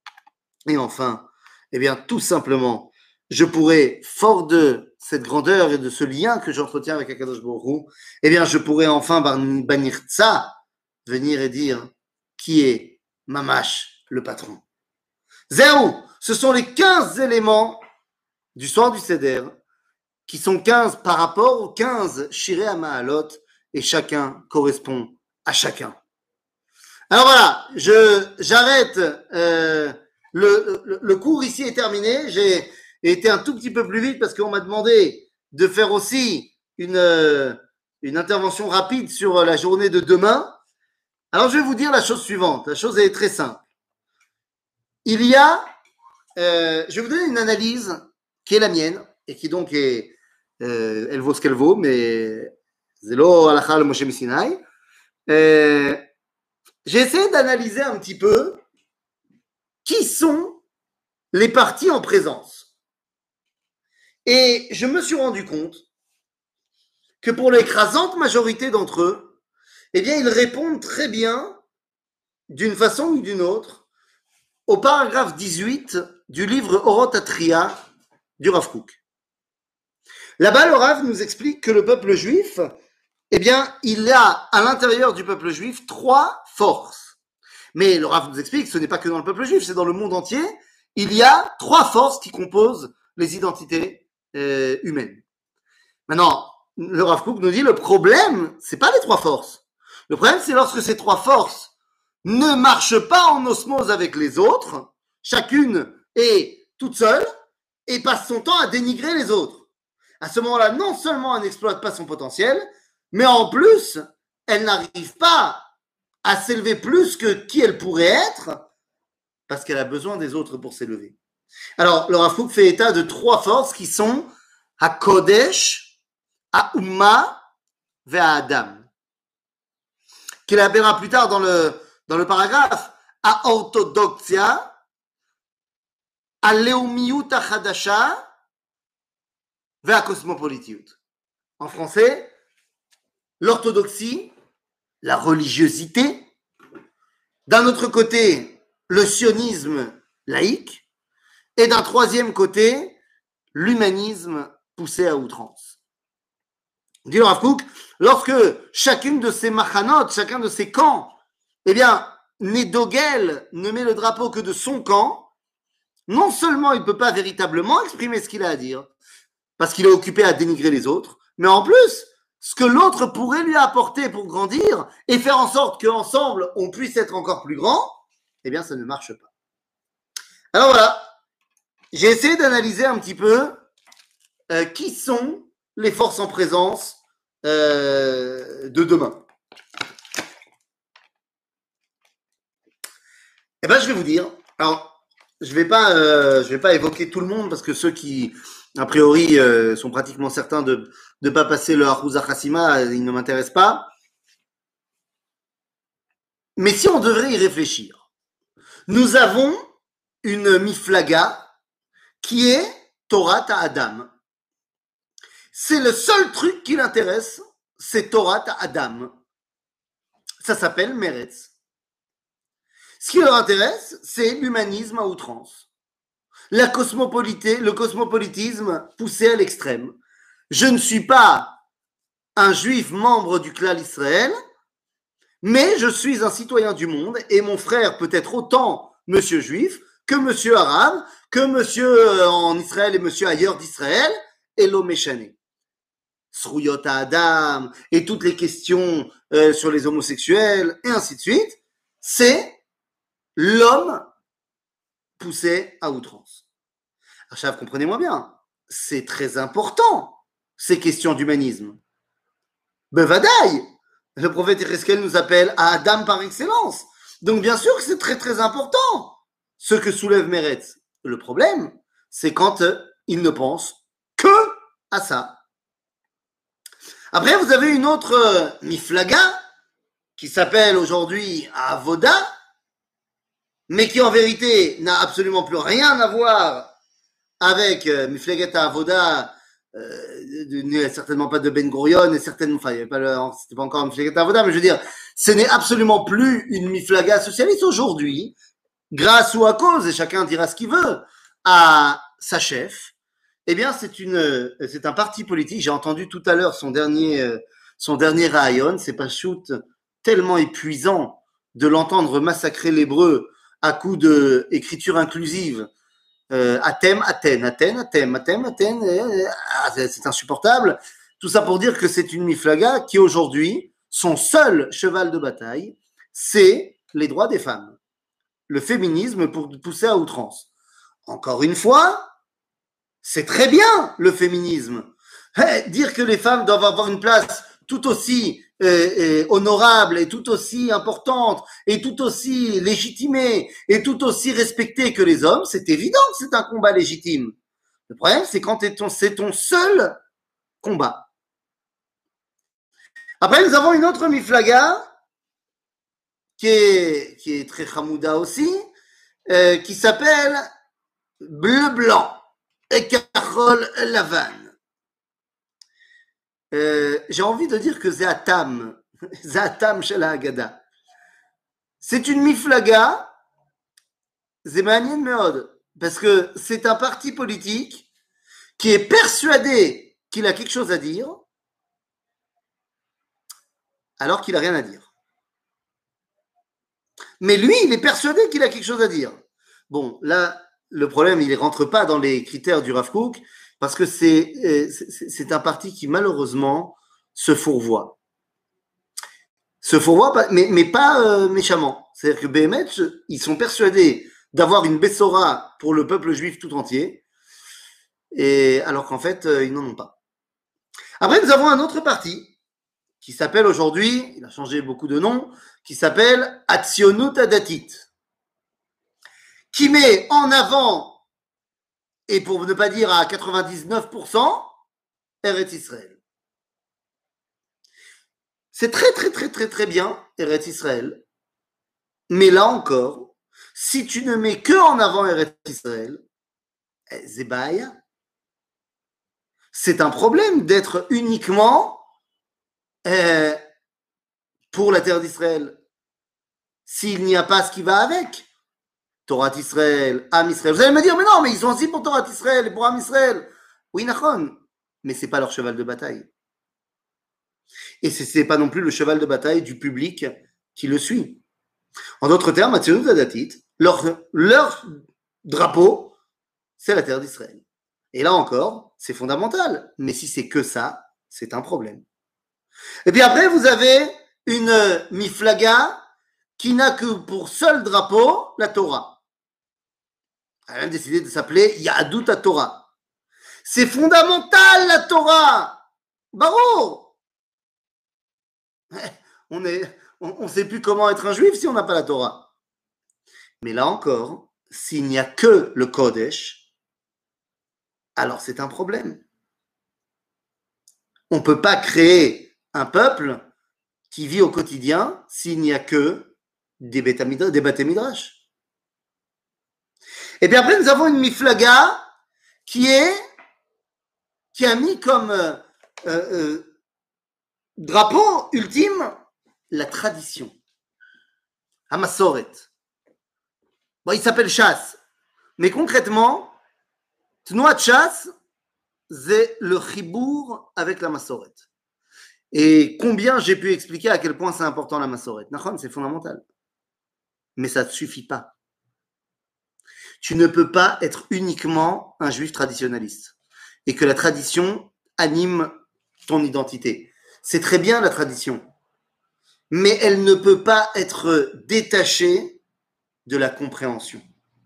et enfin, eh bien, tout simplement, je pourrais, fort de cette grandeur et de ce lien que j'entretiens avec Akadosh Baruch Hu, eh bien, je pourrais enfin, Banir Tza, venir et dire qui est Mamash, le patron. Zéro, ce sont les quinze éléments du soir du Seder qui sont quinze par rapport aux quinze Shirei HaMa'alot et chacun correspond à chacun. Alors voilà, je, j'arrête, euh, le, le, le cours ici est terminé. J'ai été un tout petit peu plus vite parce qu'on m'a demandé de faire aussi une, euh, une intervention rapide sur la journée de demain. Alors, je vais vous dire la chose suivante. La chose est très simple. Il y a, euh, je vais vous donner une analyse qui est la mienne et qui donc est, euh, elle vaut ce qu'elle vaut, mais Zelo Halakha le Moshe Misinaï. Euh, j'ai essayé d'analyser un petit peu qui sont les partis en présence. Et je me suis rendu compte que pour l'écrasante majorité d'entre eux, eh bien, ils répondent très bien d'une façon ou d'une autre, au paragraphe dix-huit du livre Orot Atria du Rav Kook. Là-bas, le Rav nous explique que le peuple juif, eh bien, il y a à l'intérieur du peuple juif trois forces. Mais le Rav nous explique que ce n'est pas que dans le peuple juif, c'est dans le monde entier. Il y a trois forces qui composent les identités euh, humaines. Maintenant, le Rav Kook nous dit le problème, c'est pas les trois forces. Le problème, c'est lorsque ces trois forces ne marchent pas en osmose avec les autres, chacune est toute seule et passe son temps à dénigrer les autres. À ce moment-là, non seulement elle n'exploite pas son potentiel, mais en plus, elle n'arrive pas à s'élever plus que qui elle pourrait être, parce qu'elle a besoin des autres pour s'élever. Alors, le Rav Kook fait état de trois forces qui sont HaKodesh, HaUmma et HaAdam. Qu'il appellera plus tard dans le, dans le paragraphe HaOrthodoxia, HaLeumiyut HaChadasha et HaCosmopolitiyut. En français, l'orthodoxie, la religiosité, d'un autre côté, le sionisme laïque, et d'un troisième côté, l'humanisme poussé à outrance. Dit le Rav Kook, lorsque chacune de ces machanot, chacun de ces camps, eh bien, Nedogel ne met le drapeau que de son camp, non seulement il ne peut pas véritablement exprimer ce qu'il a à dire, parce qu'il est occupé à dénigrer les autres, mais en plus, ce que l'autre pourrait lui apporter pour grandir et faire en sorte qu'ensemble, on puisse être encore plus grand, eh bien, ça ne marche pas. Alors voilà, j'ai essayé d'analyser un petit peu euh, qui sont les forces en présence euh, de demain. Eh bien, je vais vous dire, alors, je ne vais pas, euh, je vais pas évoquer tout le monde parce que ceux qui, a priori, euh, sont pratiquement certains de ne pas passer le Harouza Chassima, ils ne m'intéressent pas. Mais si on devrait y réfléchir, nous avons une miflaga qui est Torah Adam. C'est le seul truc qui l'intéresse, c'est Torah Adam. Ça s'appelle Meretz. Ce qui leur intéresse, c'est l'humanisme à outrance. La cosmopolité, le cosmopolitisme poussé à l'extrême. Je ne suis pas un juif membre du clan Israël, mais je suis un citoyen du monde et mon frère peut être autant monsieur juif que monsieur arabe, que monsieur en Israël et monsieur ailleurs d'Israël, et l'Omeshane. Sruyot Adam et toutes les questions euh, sur les homosexuels et ainsi de suite, c'est l'homme poussé à outrance. Alors, comprenez-moi bien, c'est très important, ces questions d'humanisme. Bevadaï, le prophète Yecheskel nous appelle à Adam par excellence. Donc, bien sûr que c'est très, très important, ce que soulève Meretz. Le problème, c'est quand euh, il ne pense que à ça. Après, vous avez une autre euh, miflaga qui s'appelle aujourd'hui Avoda, mais qui en vérité n'a absolument plus rien à voir avec euh, Miflaget Avoda, euh, certainement pas de Ben Gurion, et certainement, enfin, c'était pas encore Miflaget Avoda, mais je veux dire, ce n'est absolument plus une Miflaga socialiste aujourd'hui, grâce ou à cause, et chacun dira ce qu'il veut, à sa chef. Eh bien, c'est une, c'est un parti politique. J'ai entendu tout à l'heure son dernier, son dernier rayon. C'est pas shoot tellement épuisant de l'entendre massacrer l'hébreu à coups de écriture inclusive. Euh, Athènes, Athènes, Athènes, Athènes, Athènes, Athènes, euh, c'est insupportable. Tout ça pour dire que c'est une miflaga qui aujourd'hui, son seul cheval de bataille, c'est les droits des femmes. Le féminisme pour pousser à outrance. Encore une fois, c'est très bien le féminisme. Eh, dire que les femmes doivent avoir une place tout aussi euh, euh, honorable et tout aussi importante et tout aussi légitimée et tout aussi respectée que les hommes, c'est évident que c'est un combat légitime. Le problème, c'est quand c'est ton, c'est ton seul combat. Après, nous avons une autre miflaga qui est, qui est très chamouda aussi, euh, qui s'appelle Bleu-Blanc et Carole Lavan. Euh, j'ai envie de dire que c'est Atam, c'est Atam chez la Haggadah. C'est une miflaga, Zemanien Meod, parce que c'est un parti politique qui est persuadé qu'il a quelque chose à dire, alors qu'il n'a rien à dire. Mais lui, il est persuadé qu'il a quelque chose à dire. Bon, là, le problème, il ne rentre pas dans les critères du Rav Kook, parce que c'est, c'est, c'est un parti qui, malheureusement, se fourvoie. Se fourvoie, mais, mais pas euh, méchamment. C'est-à-dire que B M H, ils sont persuadés d'avoir une Bessora pour le peuple juif tout entier, et, alors qu'en fait, euh, ils n'en ont pas. Après, nous avons un autre parti qui s'appelle aujourd'hui, il a changé beaucoup de noms, qui s'appelle Atzionut Adatit, qui met en avant, et pour ne pas dire à quatre-vingt-dix-neuf pour cent, Eretz Israël. C'est très très très très très bien, Eretz Israël, mais là encore, si tu ne mets que en avant Eretz Israël, Zebaya, c'est un problème d'être uniquement euh, pour la terre d'Israël. S'il n'y a pas ce qui va avec, Torah Israël, Am Israël. Vous allez me dire, mais non, mais ils sont aussi pour Torah Israël et pour Am Israël. Oui, Nachon, mais ce n'est pas leur cheval de bataille. Et ce n'est pas non plus le cheval de bataille du public qui le suit. En d'autres termes, Atzionut Adatit, leur, leur drapeau, c'est la terre d'Israël. Et là encore, c'est fondamental. Mais si c'est que ça, c'est un problème. Et puis après, vous avez une miflaga qui n'a que pour seul drapeau la Torah. Elle a même décidé de s'appeler Yahadut HaTorah. C'est fondamental, la Torah. Barreau. On ne on, on sait plus comment être un juif si on n'a pas la Torah. Mais là encore, s'il n'y a que le Kodesh, alors c'est un problème. On ne peut pas créer un peuple qui vit au quotidien s'il n'y a que des Beit Midrash. Et puis après, nous avons une miflaga qui est qui a mis comme euh, euh, drapeau ultime la tradition. Hamasoret. Bon, il s'appelle Shas. Mais concrètement, Tnuat Shas, c'est le chibour avec la Masoret. Et combien j'ai pu expliquer à quel point c'est important la Masoret. Nachon, c'est fondamental. Mais ça ne suffit pas. Tu ne peux pas être uniquement un juif traditionnaliste et que la tradition anime ton identité. C'est très bien la tradition, mais elle ne peut pas être détachée de la compréhension.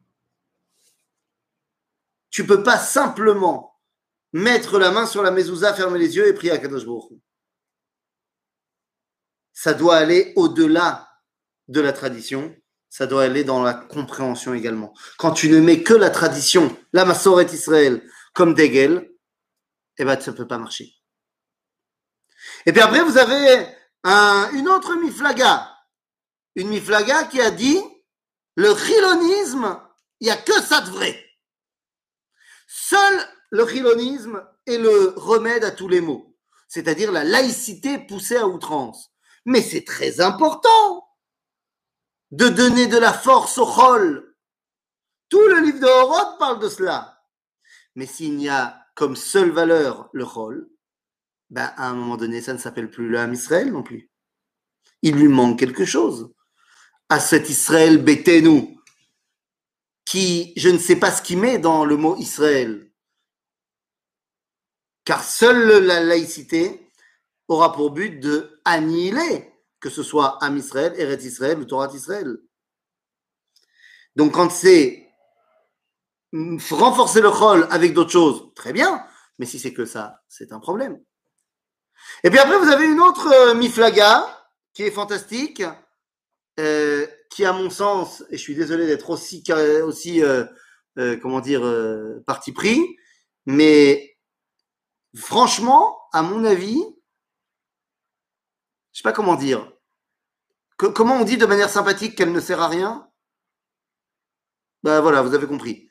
Tu ne peux pas simplement mettre la main sur la mezouza, fermer les yeux et prier à Kadosh Baruch Hu. Ça doit aller au-delà de la tradition, ça doit aller dans la compréhension également. Quand tu ne mets que la tradition, la Masoret Israël, comme Degel, eh ben, ça ne peut pas marcher. Et puis après, vous avez un, une autre miflaga, une miflaga qui a dit le chilonisme, il n'y a que ça de vrai. Seul le chilonisme est le remède à tous les maux, c'est-à-dire la laïcité poussée à outrance. Mais c'est très important de donner de la force au chol. Tout le livre de Horod parle de cela. Mais s'il n'y a comme seule valeur le chol, ben à un moment donné, ça ne s'appelle plus le Ham Israël non plus. Il lui manque quelque chose à cet Israël Betenu, qui, je ne sais pas ce qu'il met dans le mot Israël, car seule la laïcité aura pour but de annihiler, que ce soit Am Israël, Eretz Israël ou Torah Israël. Donc quand c'est renforcer le chol avec d'autres choses, très bien, mais si c'est que ça, c'est un problème. Et puis après, vous avez une autre euh, miflaga qui est fantastique, euh, qui à mon sens, et je suis désolé d'être aussi, aussi euh, euh, comment dire, euh, parti pris, mais franchement, à mon avis, je sais pas comment dire, que, comment on dit de manière sympathique qu'elle ne sert à rien? Ben voilà, vous avez compris.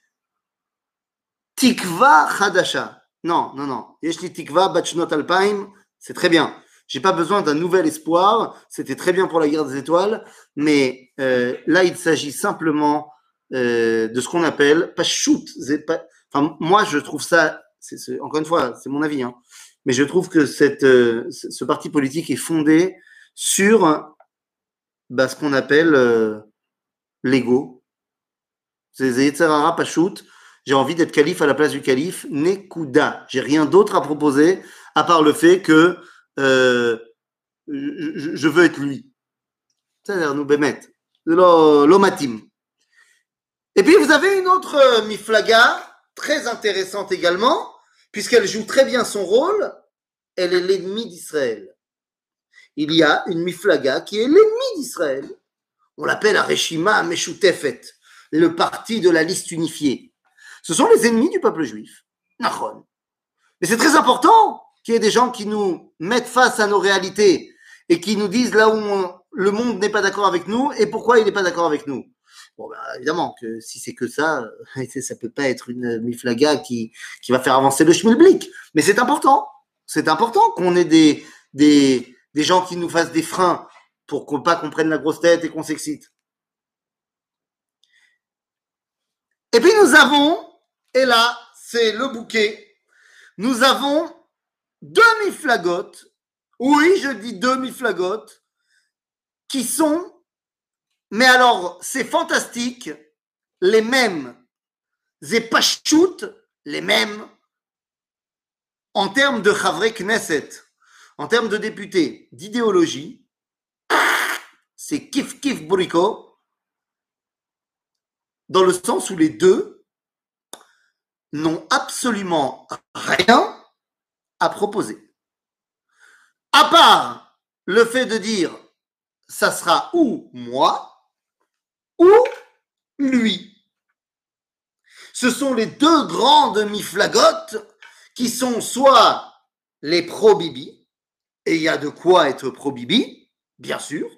Tikva Hadasha. Non, non, non. Yeshli Tikva Bachnot Alpaim, c'est très bien. J'ai pas besoin d'un nouvel espoir. C'était très bien pour la guerre des étoiles, mais euh, là, il s'agit simplement euh, de ce qu'on appelle pas shoot. Enfin, moi, je trouve ça. C'est, c'est, encore une fois, c'est mon avis, hein, mais je trouve que cette, euh, ce parti politique est fondé sur bah, ce qu'on appelle euh, l'ego. C'est Yetzerara Pachout. J'ai envie d'être calife à la place du calife. Nekuda. J'ai rien d'autre à proposer à part le fait que euh, je, je veux être lui. C'est-à-dire nous bémet. L'omatim. Et puis vous avez une autre miflaga très intéressante également, puisqu'elle joue très bien son rôle. Elle est l'ennemi d'Israël. Il y a une miflaga qui est l'ennemi d'Israël. On l'appelle Areshima Meshutefet, le parti de la liste unifiée. Ce sont les ennemis du peuple juif. Nachon. Mais c'est très important qu'il y ait des gens qui nous mettent face à nos réalités et qui nous disent là où on, le monde n'est pas d'accord avec nous et pourquoi il n'est pas d'accord avec nous. Bon, ben, évidemment que si c'est que ça, ça peut pas être une miflaga qui, qui va faire avancer le schmilblick. Mais c'est important. C'est important qu'on ait des, des, des gens qui nous fassent des freins pour qu'on pas qu'on prenne la grosse tête et qu'on s'excite. Et puis nous avons, et là, c'est le bouquet, nous avons deux miflagotes, oui, je dis deux miflagotes, qui sont, mais alors, c'est fantastique, les mêmes, zepashut, les mêmes, en termes de Chavrei Knesset, en termes de députés, d'idéologie, c'est kif kif bourrico, dans le sens où les deux n'ont absolument rien à proposer. À part le fait de dire ça sera ou moi ou lui. Ce sont les deux grandes miflagotes qui sont soit les pro-Bibi, et il y a de quoi être pro-Bibi, bien sûr.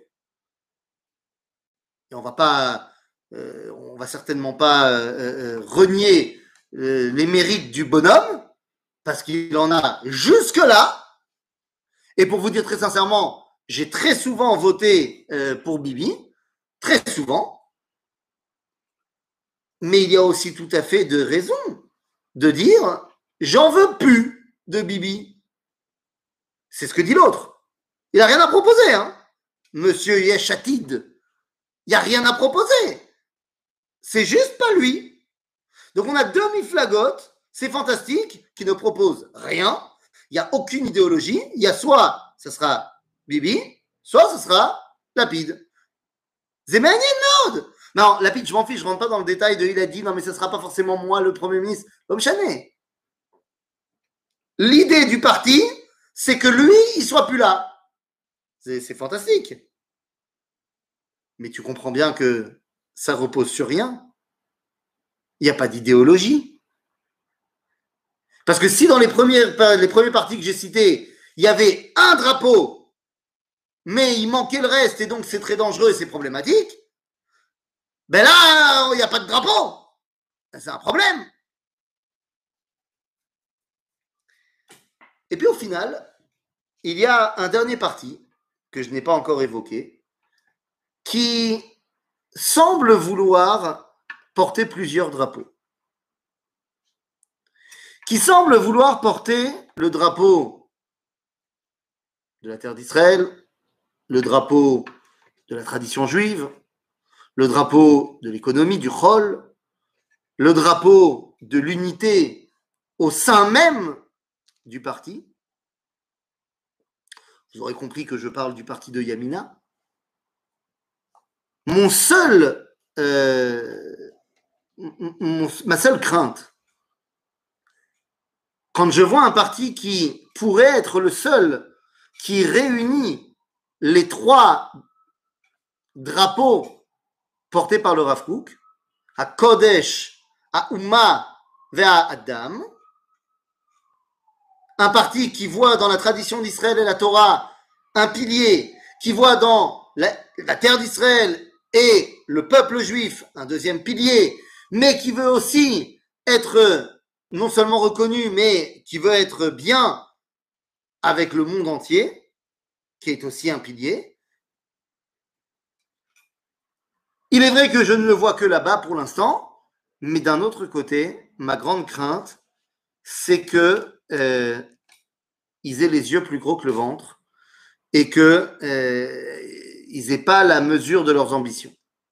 Et on va pas, euh, on va certainement pas euh, euh, renier euh, les mérites du bonhomme, parce qu'il en a jusque-là. Et pour vous dire très sincèrement, j'ai très souvent voté euh, pour Bibi, très souvent. Mais il y a aussi tout à fait de raison de dire j'en veux plus de Bibi. C'est ce que dit l'autre. Il n'a rien à proposer, hein. Monsieur Yeshatid, il n'y a rien à proposer. C'est juste pas lui. Donc on a deux miflagotes, c'est fantastique, qui ne proposent rien. Il n'y a aucune idéologie. Il y a soit ce sera Bibi, soit ce sera Lapid. C'est magnifique. Non, Lapid, je m'en fiche, je ne rentre pas dans le détail de il a dit non, mais ce ne sera pas forcément moi le Premier ministre. Comme Chané. L'idée du parti, c'est que lui, il ne soit plus là. C'est, c'est fantastique. Mais tu comprends bien que ça repose sur rien. Il n'y a pas d'idéologie. Parce que si dans les, premières, les premiers partis que j'ai cités, il y avait un drapeau, mais il manquait le reste, et donc c'est très dangereux et c'est problématique, ben là, il n'y a pas de drapeau. C'est un problème. Et puis au final, il y a un dernier parti, que je n'ai pas encore évoqué, qui semble vouloir porter plusieurs drapeaux. Qui semble vouloir porter le drapeau de la terre d'Israël, le drapeau de la tradition juive, le drapeau de l'économie, du chol, le drapeau de l'unité au sein même du parti. Vous aurez compris que je parle du parti de Yamina. Mon seul, euh, mon, ma seule crainte, quand je vois un parti qui pourrait être le seul qui réunit les trois drapeaux portés par le Rav Kook, à Kodesh, à Oumma et à Adam, un parti qui voit dans la tradition d'Israël et la Torah un pilier, qui voit dans la, la terre d'Israël et le peuple juif un deuxième pilier, mais qui veut aussi être non seulement reconnu, mais qui veut être bien avec le monde entier, qui est aussi un pilier. Il est vrai que je ne le vois que là-bas pour l'instant, mais d'un autre côté, ma grande crainte, c'est que euh, ils aient les yeux plus gros que le ventre et que euh, ils n'aient pas la mesure de leurs ambitions.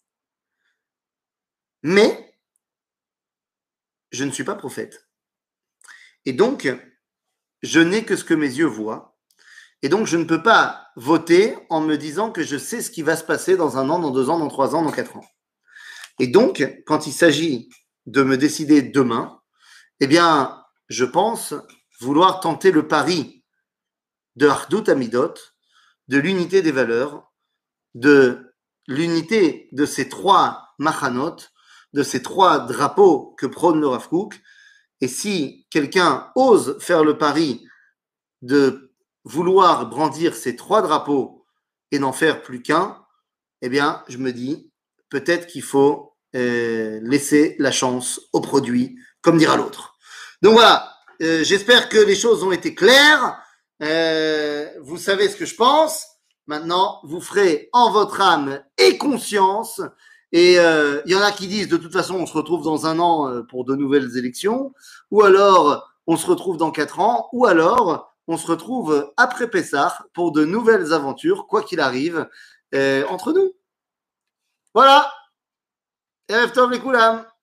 Mais je ne suis pas prophète. Et donc, je n'ai que ce que mes yeux voient. Et donc, je ne peux pas voter en me disant que je sais ce qui va se passer dans un an, dans deux ans, dans trois ans, dans quatre ans. Et donc, quand il s'agit de me décider demain, eh bien, je pense vouloir tenter le pari de Achdut Amidot, de l'unité des valeurs, de l'unité de ces trois machanot, de ces trois drapeaux que prône le Rav Kook. Et si quelqu'un ose faire le pari de vouloir brandir ces trois drapeaux et n'en faire plus qu'un, eh bien, je me dis, peut-être qu'il faut euh, laisser la chance au produit, comme dira l'autre. Donc voilà, euh, j'espère que les choses ont été claires. Euh, vous savez ce que je pense. Maintenant, vous ferez en votre âme et conscience. Et il euh, y en a qui disent, de toute façon, on se retrouve dans un an pour de nouvelles élections, ou alors on se retrouve dans quatre ans, ou alors on se retrouve après Pessah pour de nouvelles aventures, quoi qu'il arrive, euh, entre nous. Voilà. Erev Tov les Koulam.